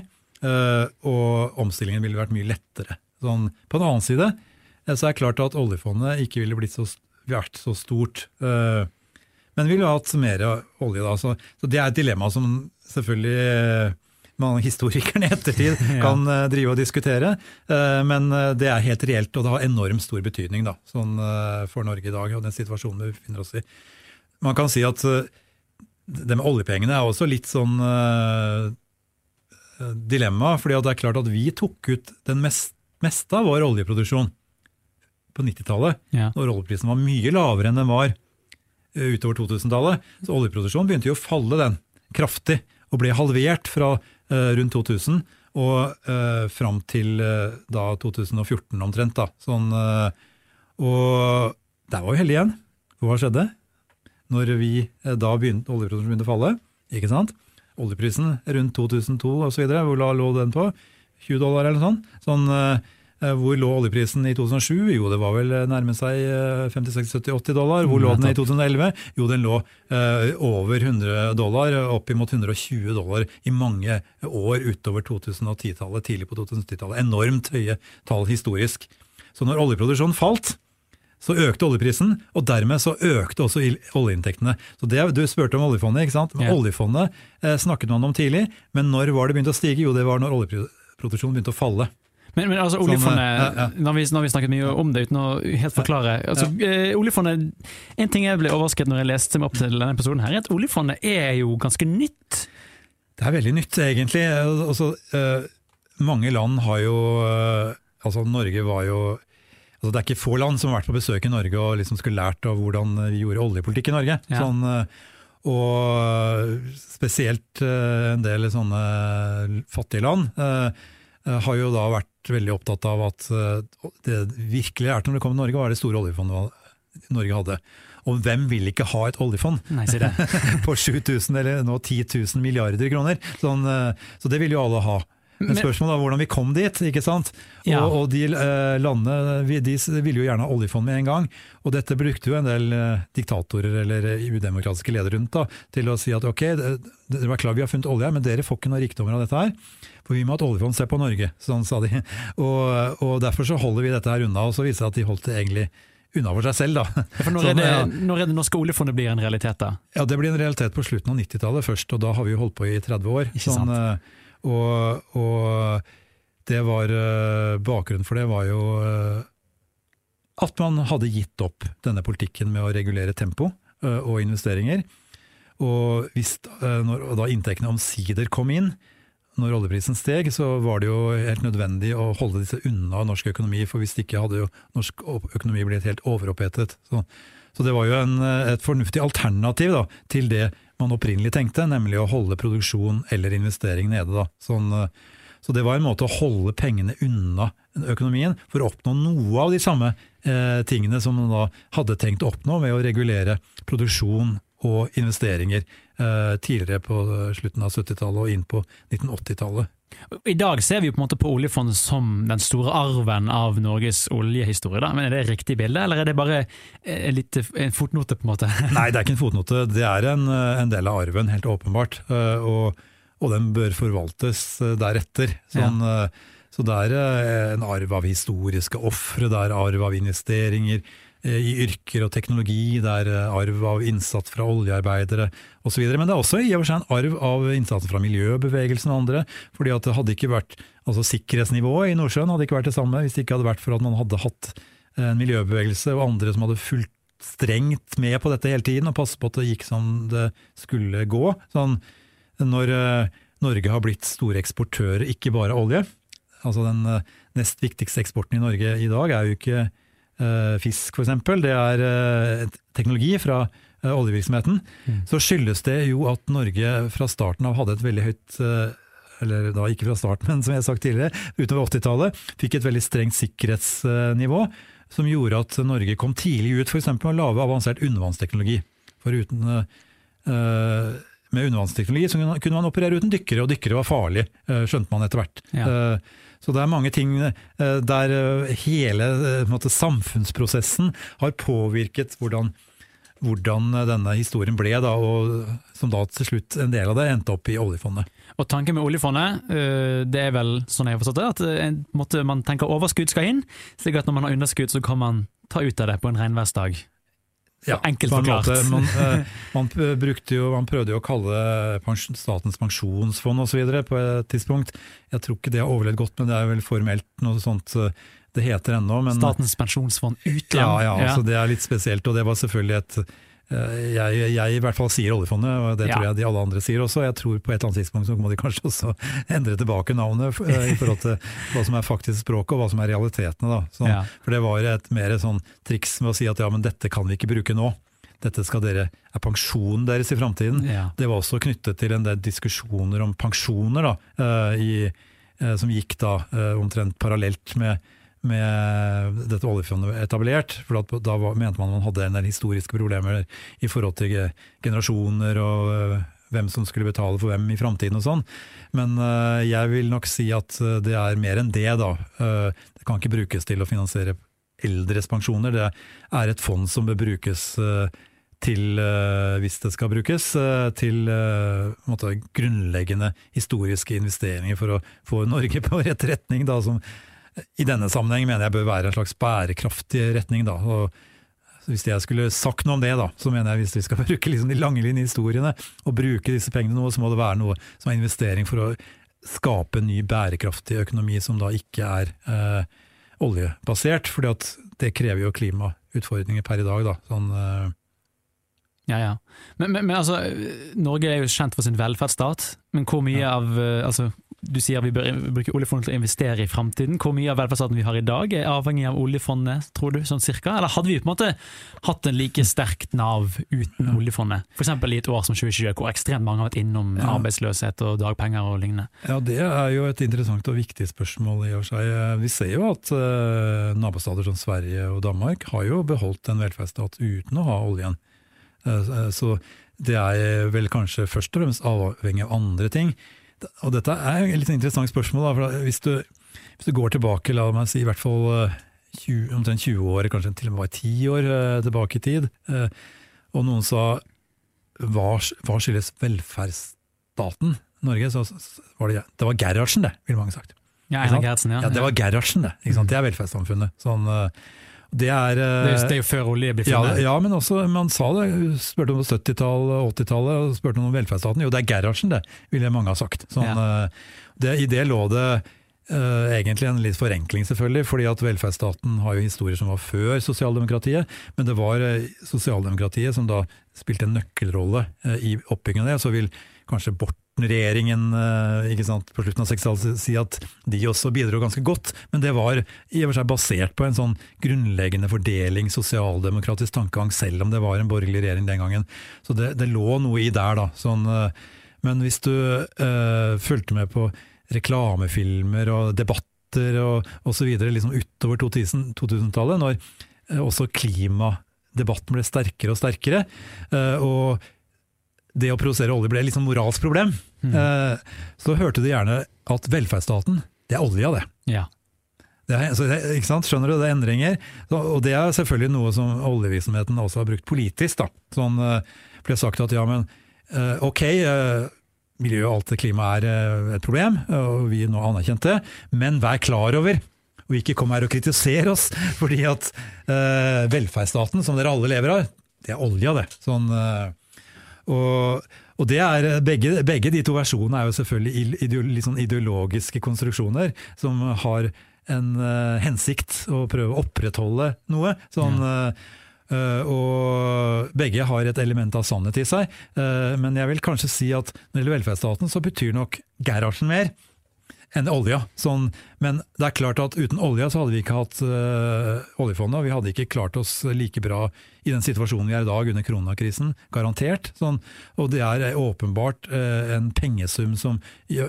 og omstillingen ville vært mye lettere. Sånn, på den annen side så er det klart at oljefondet ikke ville blitt så, vært så stort, men vi ville hatt mer olje da. Så, så det er et dilemma som selvfølgelig man historikerne i ettertid kan ja. drive og diskutere, men det er helt reelt, og det har enormt stor betydning da, sånn, for Norge i dag og den situasjonen vi befinner oss i. Man kan si at det med oljepengene er også litt sånn uh, dilemma, fordi det er klart at vi tok ut den mest, meste av vår oljeproduksjon på nittitallet, ja. Når oljeprisen var mye lavere enn den var utover to tusentallet, så oljeproduksjonen begynte jo å falle den kraftig, og ble halvert fra uh, rundt to tusen og uh, fram til uh, da to tusen og fjorten omtrent. Da. Sånn, uh, og der var vi heldige igjen. Hva skjedde? når vi da begynte, oljeproduksjonen begynte å falle, ikke sant? Oljeprisen rundt to tusen to og så videre, hvor lå den på? tjue dollar eller sånn? Sånn, hvor lå oljeprisen i to tusen og sju? Jo, det var vel nærme seg femtiseks, sytti, åtti dollar. Hvor lå den i to tusen og elleve? Jo, den lå uh, over hundre dollar, opp imot hundre og tjue dollar i mange år utover to tusen og ti-tallet, tidlig på to tusen og ti-tallet. Enormt høye tall historisk. Så når oljeproduksjonen falt, så økte oljeprisen, og dermed så økte også oljeinntektene. Så det, du spurte om oljefondet, ikke sant? Men ja. Oljefondet eh, snakket man om tidlig, men når var det begynte å stige? Jo, det var når oljeproduksjonen begynte å falle. Men, men altså, oljefondet, ja, ja. Når, vi, når vi snakket mye om det, uten å helt forklare, altså, ja. eh, oljefondet, en ting jeg ble overrasket når jeg leste meg opp til denne episoden her, er at oljefondet er jo ganske nytt. Det er veldig nytt, egentlig. Altså, eh, mange land har jo, eh, altså Norge var jo, altså det er ikke få land som har vært på besøk i Norge og liksom skulle lært av hvordan vi gjorde oljepolitikk i Norge. Ja. Sånn, og spesielt en del sånne fattige land har jo da vært veldig opptatt av at det virkelig lærte når det kom til Norge var det store oljefondet Norge hadde. Og hvem vil ikke ha et oljefond? Nei, si det. På sju tusen eller nå ti tusen milliarder kroner. Sånn, så det vil jo alle ha. Men spørsmålet er hvordan vi kom dit, ikke sant? Ja. Og, og de eh, landene de ville jo gjerne ha oljefond med en gang, og dette brukte jo en del eh, diktatorer eller udemokratiske ledere rundt da, til å si at ok, det, det var klart vi har funnet olje, men dere får ikke noe rikdommer av dette her, for vi må ha et oljefond, se på Norge, sånn sa de. Og, og derfor så holder vi dette her unna, og så viser det at de holdt det egentlig unna for seg selv da. Ja, for når, sånn, er det, når er det norske oljefondet blir en realitet da? Ja, det blir en realitet på slutten av nittitallet først, og da har vi jo holdt på i tretti år. Ikke sant? Sånn, Og, og det var bakgrunnen for det var jo at man hadde gitt opp denne politikken med å regulere tempo og investeringer. Og hvis når, og da inntektene omsider kom inn, når oljeprisen steg, så var det jo helt nødvendig å holde disse unna norsk økonomi, for hvis ikke hadde jo norsk økonomi blitt helt overopphetet. Så, så det var jo en, et fornuftig alternativ da, til det man opprinnelig tenkte, nemlig å holde produksjon eller investering nede. Da. Sånn, så det var en måte å holde pengene unna økonomien for å oppnå noe av de samme eh, tingene som man da hadde tenkt å oppnå med å regulere produksjon og investeringer eh, tidligere på slutten av syttitallet og inn på nitten åttitallet. I dag ser vi jo på en måte på oljefondet som den store arven av Norges oljehistorie. Da. Men er det et riktig bilde, eller er det bare litt en fotnote på en måte? Nei, det er ikke en fotnote. Det er en, en del av arven, helt åpenbart. Og, og den bør forvaltes deretter. Sånn, ja. Så det er en arv av historiske ofre, det er arv av investeringer i yrker og teknologi, det er arv av innsats fra oljearbeidere og så videre. Men det er også i og for seg en arv av innsatsen fra miljøbevegelsen og andre, fordi at det hadde ikke vært, altså sikkerhetsnivået i Nordsjøen hadde ikke vært det samme hvis det ikke hadde vært for at man hadde hatt en miljøbevegelse og andre som hadde fulgt strengt med på dette hele tiden og passet på at det gikk som det skulle gå. Sånn, når Norge har blitt store eksportører, ikke bare olje, altså den nest viktigste eksporten i Norge i dag er jo ikke Uh, fisk for eksempel, det er uh, teknologi fra uh, oljevirksomheten, mm. så skyldes det jo at Norge fra starten av hadde et veldig høyt, uh, eller da ikke fra starten, men som jeg har sagt tidligere, utover åttitallet, fikk et veldig strengt sikkerhetsnivå, uh, som gjorde at Norge kom tidlig ut for eksempel med å lage avansert undervannsteknologi. For uten, uh, uh, med undervannsteknologi så kunne man operere uten dykkere, og dykkere var farlig, uh, skjønte man etter hvert. Ja. Uh, Så det er mange ting der hele måte, samfunnsprosessen har påvirket hvordan, hvordan denne historien ble, da, og som da til slutt en del av det endte opp i oljefondet. Og tanken med oljefondet, det er vel sånn jeg har forstått det, at måte, man tenker overskudd skal inn, slik at når man har underskudd så kan man ta ut av det på en regnværsdag. Ja, enkelt forklart. Man, man, brukte jo, man prøvde jo å kalle pensjon, Statens pensjonsfond og så videre på et tidspunkt. Jeg tror ikke det har overlevd godt, men det er vel formelt noe sånt det heter ennå. Men, Statens pensjonsfond utland. Ja, ja, ja. Altså det er litt spesielt, og det var selvfølgelig et jeg, jeg i hvert fall sier oljefondet, og det tror ja. jeg de alle andre sier også. Jeg tror på et eller annet tidspunkt så må de kanskje også endre tilbake navnet i forhold til hva som er faktisk språket og hva som er realitetene. Da. Sånn, ja. For det var et mer sånn triks med å si at ja, men dette kan vi ikke bruke nå. Dette skal dere, er pensjonen deres i fremtiden. Ja. Det var også knyttet til en del diskusjoner om pensjoner da, i, som gikk da omtrent parallelt med med dette oljefondet etablert, for at da var, mente man man hadde en del historiske problemer i forhold til generasjoner og uh, hvem som skulle betale for hvem i fremtiden og sånn. Men uh, jeg vil nok si at det er mer enn det da. Uh, det kan ikke brukes til å finansiere eldres pensjoner. Det er et fond som bør brukes uh, til, uh, hvis det skal brukes, uh, til uh, måte, grunnleggende historiske investeringer for å få Norge på rett retning da, som i denne sammenheng mener jeg bør være en slags bærekraftig retning da, og hvis jeg skulle sagt noe om det da, så mener jeg hvis vi skal bruke liksom de lange linjehistoriene og bruke disse pengene noe, så må det være noe som er investering for å skape en ny bærekraftig økonomi som da ikke er eh, oljebasert, fordi at det krever jo klimautfordringer per i dag da, sånn eh, Ja, ja. Men, men, men altså, Norge er jo kjent for sin velferdsstat, men hvor mye ja. av, altså, du sier vi bør bruke oljefondet til å investere i fremtiden, hvor mye av velferdsstaten vi har i dag er avhengig av oljefondet, tror du, sånn cirka? Eller hadde vi på en måte hatt en like sterkt nav uten ja. oljefondet? For eksempel i et år som tjue tjue, hvor ekstremt mange har vært innom ja. arbeidsløshet og dagpenger og lignende. Ja, det er jo et interessant og viktig spørsmål i og seg. Vi ser jo at uh, nabostater som Sverige og Danmark har jo beholdt en velferdsstat uten å ha oljen. Så det er vel kanskje først og fremst avhengig av andre ting. Og dette er et litt interessant spørsmål, da, for hvis du, hvis du går tilbake, la meg si i hvert fall tjue, omtrent tjue år, kanskje til og med bare ti år tilbake i tid, og noen sa, hva, hva skyldes velferdsstaten Norge? Så var det, det var Gerhardsen det, vil mange sagt. Ja, Einar Gerhardsen, ja. Ja, det var Gerhardsen det, ikke sant? Det er velferdssamfunnet. Sånn... Det er, det, er, det er jo før olje blir funnet. Ja, ja, men også, man sa det, spurte om syttitallet, åttitallet, og spurte om velferdsstaten. Jo, det er Gerhardsen det, ville mange ha sagt. Sånn, ja. det, I det lå det uh, egentlig en litt forenkling selvfølgelig, fordi at velferdsstaten har jo historier som var før sosialdemokratiet, men det var uh, sosialdemokratiet som da spilte en nøkkelrolle uh, i oppbyggingen av det, så vil kanskje Borten-regjeringen ikke sant, på slutten av sekstitallet si at de også bidro ganske godt, men det var i og for seg basert på en sånn grunnleggende fordeling, sosialdemokratisk tankegang, selv om det var en borgerlig regjering den gangen. Så det, det lå noe i der da. Sånn, men hvis du uh, fulgte med på reklamefilmer og debatter og, og så videre, liksom utover to-tusentallet, når uh, også klimadebatten ble sterkere og sterkere, uh, og det å produsere olje ble liksom moralsk problem, mm. eh, så hørte du gjerne at velferdsstaten, det er olja det. Ja. Det er, så det, ikke sant? Skjønner du, det er endringer. Så, og det er selvfølgelig noe som oljevirksomheten også har brukt politisk. Da. Sånn eh, ble sagt at ja, men eh, ok, eh, miljø og alt det klima er eh, et problem, og vi nå anerkjent det, men vær klar over, og ikke kom her og kritisere oss, fordi at eh, velferdsstaten, som dere alle lever av, det er olja det. Sånn... Eh, Og, og det er, begge, begge de to versjonene er jo selvfølgelig ide, liksom ideologiske konstruksjoner som har en uh, hensikt å prøve å opprettholde noe. Sånn, uh, uh, og begge har et element av sannhet i seg. Uh, men jeg vil kanskje si at når det gjelder velferdsstaten så betyr nok Gerhardsen mer enn olja. Sånn, men det er klart at uten olja så hadde vi ikke hatt uh, oljefondet, og vi hadde ikke klart oss like bra i den situasjonen vi er i dag under koronakrisen, garantert. Sånn, og det er åpenbart uh, en pengesum som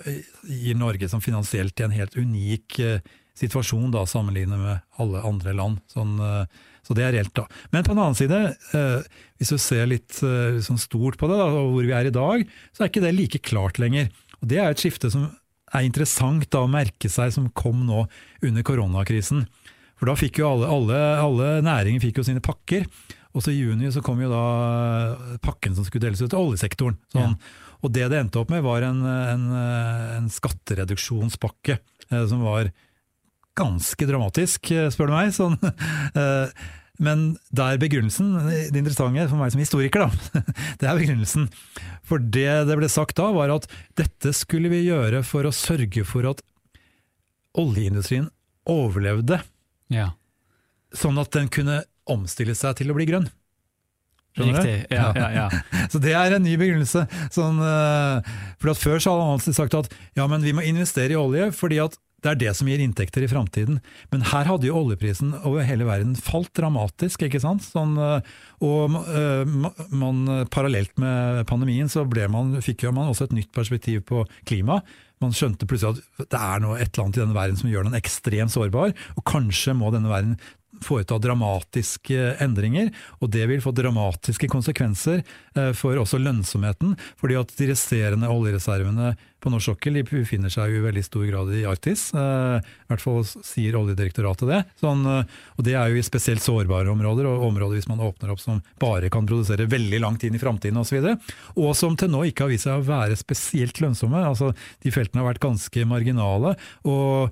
gir Norge som finansielt i en helt unik uh, situasjon da, sammenlignet med alle andre land. Sånn, uh, så det er reelt da. Men på den annen side, uh, hvis du ser litt uh, sånn stort på det, da, og hvor vi er i dag, så er ikke det like klart lenger. Og det er et skifte som er interessant da å merke seg som kom nå under koronakrisen. For da fikk jo alle, alle, alle næringer fikk jo sine pakker, og så i juni så kom jo da pakken som skulle deles ut til oljesektoren. Sånn. Ja. Og det det endte opp med var en, en, en skattereduksjonspakke eh, som var ganske dramatisk, spør du meg. Sånn, eh, men der begrunnelsen, det interessante for meg som historiker da, det er begrunnelsen. For det det ble sagt da var at dette skulle vi gjøre for å sørge for at oljeindustrien overlevde, ja. sånn at den kunne omstille seg til å bli grønn. Riktig, ja, ja, ja. Så det er en ny begrunnelse. Sånn, for at før så hadde han alltid sagt at ja, men vi må investere i olje, fordi at det er det som gir inntekter i fremtiden. Men her hadde jo oljeprisen over hele verden falt dramatisk, ikke sant? Sånn, og man, parallelt med pandemien så ble man, fikk jo man også et nytt perspektiv på klima. Man skjønte plutselig at det er noe et eller annet i denne verden som gjør den ekstremt sårbar, og kanskje må denne verden foreta dramatiske endringer, og det vil få dramatiske konsekvenser for også lønnsomheten, fordi at de resterende oljereservene på norsk sokkel befinner seg jo i veldig stor grad i Arktis, i hvert fall sier Oljedirektoratet det, sånn, og det er jo i spesielt sårbare områder, og områder hvis man åpner opp som bare kan produsere veldig langt inn i fremtiden og så videre, og som til nå ikke har vist seg å være spesielt lønnsomme, altså de feltene har vært ganske marginale, og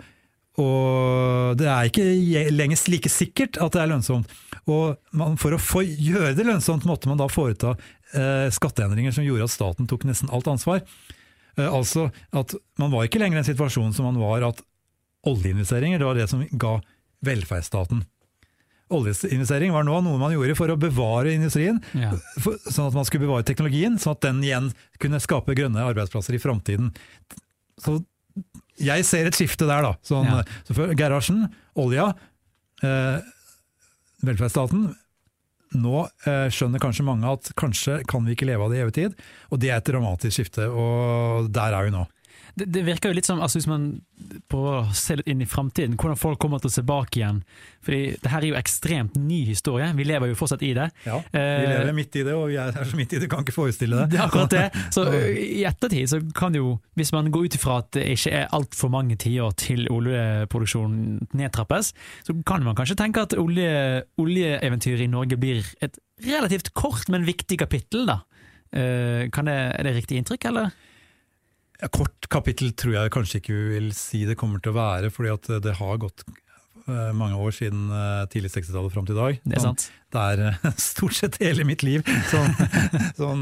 Og det er ikke lenger like sikkert at det er lønnsomt. Og man, for å få gjøre det lønnsomt måtte man da foreta eh, skatteendringer som gjorde at staten tok nesten alt ansvar. Eh, altså at man var ikke lenger i en situasjon som man var at oljeinvesteringer, det var det som ga velferdsstaten. Oljeinvestering var nå noe man gjorde for å bevare industrien, ja. for, sånn at man skulle bevare teknologien, sånn at den igjen kunne skape grønne arbeidsplasser i fremtiden. Så jeg ser et skifte der da, sånn, ja. Så for Gerhardsen, olja, eh, velferdsstaten, nå eh, skjønner kanskje mange at kanskje kan vi ikke leve av det i evig tid, og det er et dramatisk skifte, og der er vi nå. Det, det virker jo litt som, altså hvis man prøver å se litt inn i fremtiden, hvordan folk kommer til å se bak igjen, fordi det her er jo ekstremt ny historie, vi lever jo fortsatt i det. Ja, vi lever midt i det, og vi er så midt i det, kan ikke forestille det. Det er akkurat det, så i ettertid så kan jo, hvis man går ut ifra at det ikke er alt for mange tiår til oljeproduksjonen nedtrappes, så kan man kanskje tenke at olje, oljeeventyret i Norge blir et relativt kort, men viktig kapittel da. Kan det, er det riktig inntrykk, eller? Ja, kort kapittel tror jeg kanskje ikke vi vil si det kommer til å være, fordi at det har gått mange år siden tidlig sekstitallet frem til i dag. Det er sant. Det er stort sett hele mitt liv. Sånn, sånn,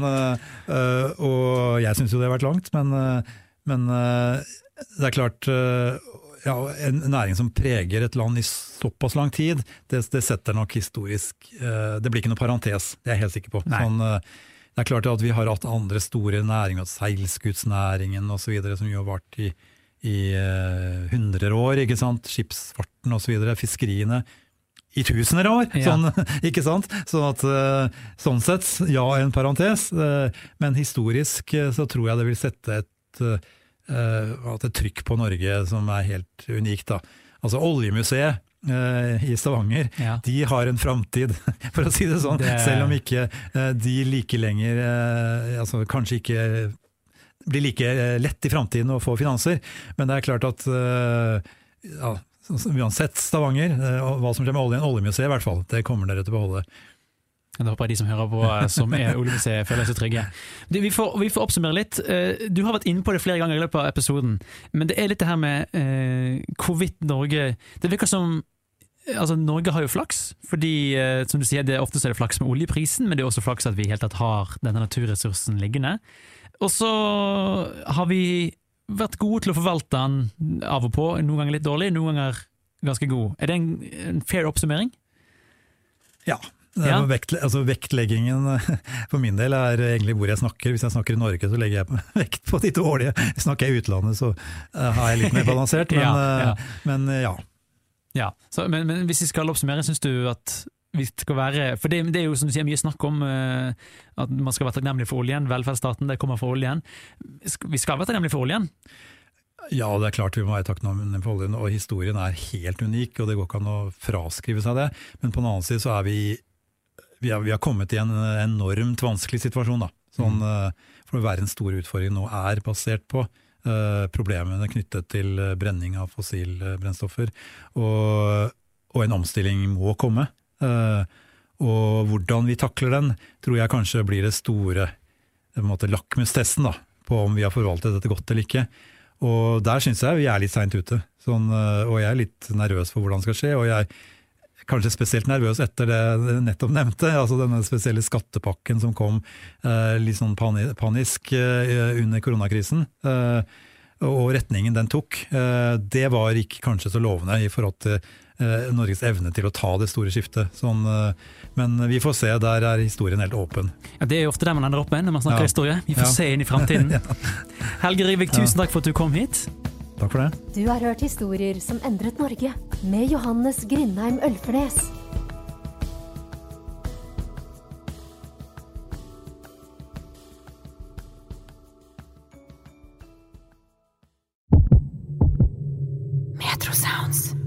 og jeg synes jo det har vært langt, men, men det er klart, ja, en næring som preger et land i såpass lang tid, det, det setter nok historisk, det blir ikke noe parentes, det er jeg helt sikker på. Sånn, det er klart at vi har hatt andre store næringer, seilskutsnæringen og så videre, som jo har vært i, i hundre uh, år, ikke sant? Skipsfarten og så videre, fiskeriene i tusener år, ja. Sånn, ikke sant? Så at, uh, sånn sett, ja, en parentes, uh, men historisk uh, så tror jeg det vil sette et, uh, et trykk på Norge som er helt unikt da. Altså oljemuseet, i Stavanger, ja. De har en fremtid, for å si det sånn, det... selv om ikke de like lenger, altså kanskje ikke blir like lett i fremtiden å få finanser, men det er klart at ja, uansett Stavanger, hva som skjer med oljen, oljemuseet i hvert fall, det kommer dere til å beholde. Jeg håper de som hører på, som er oljemuseet, føler seg trygge. Vi får, vi får oppsummere litt. Du har vært inne på det flere ganger i løpet av episoden, men det er litt det her med eh, hvorvidt Norge, det virker som altså Norge har jo flaks, fordi som du sier, det er ofte så er det flaks med oljeprisen, men det er også flaks at vi helt tatt har denne naturressursen liggende. Og så har vi vært gode til å forvalte den av og på, noen ganger litt dårlig, noen ganger ganske god. Er det en, en fair oppsummering? Ja. Ja. Vekt, altså vektleggingen for min del er egentlig hvor jeg snakker. Hvis jeg snakker i Norge så legger jeg vekt på de dårlige. Snakker jeg i utlandet så har jeg litt mer balansert, men ja. Ja. Men, ja. Ja, så, men, men hvis vi skal oppsummere, synes du at vi skal være, for det, det er jo som du sier mye snakk om uh, at man skal være takknemlig for oljen, velferdsstaten, det kommer fra oljen. Vi skal være takknemlig for oljen? Ja, det er klart vi må være takknemlig for oljen, og historien er helt unik, og det går ikke an å fraskrive seg det, men på den annen side så er vi, vi, er, vi har kommet i en enormt vanskelig situasjon da, sånn, mm. uh, for å være en stor utfordring nå er basert på Uh, problemene knyttet til uh, brenning av fossil brennstoffer, og, og en omstilling må komme. Uh, og hvordan vi takler den, tror jeg kanskje blir det store på en måte, lakmustesten da, på om vi har forvaltet dette godt eller ikke. Og der synes jeg vi er litt sent ute, sånn, uh, og jeg er litt nervøs for hvordan det skal skje, og jeg kanskje spesielt nervøs etter det jeg nettopp nevnte, altså denne spesielle skattepakken som kom eh, litt sånn panisk eh, under koronakrisen, eh, og retningen den tok. Eh, det var ikke kanskje så lovende i forhold til eh, Norges evne til å ta det store skiftet. Sånn, eh, men vi får se, der er historien helt åpen. Ja, det er jo ofte der man ender opp med når man snakker ja. historie. Vi får ja. se inn i fremtiden. ja. Helge Rivik, tusen takk for at du kom hit. Takk for det. Du har hørt historier som endret Norge, med Johannes Grindheim Ølfernes. Metro Sounds.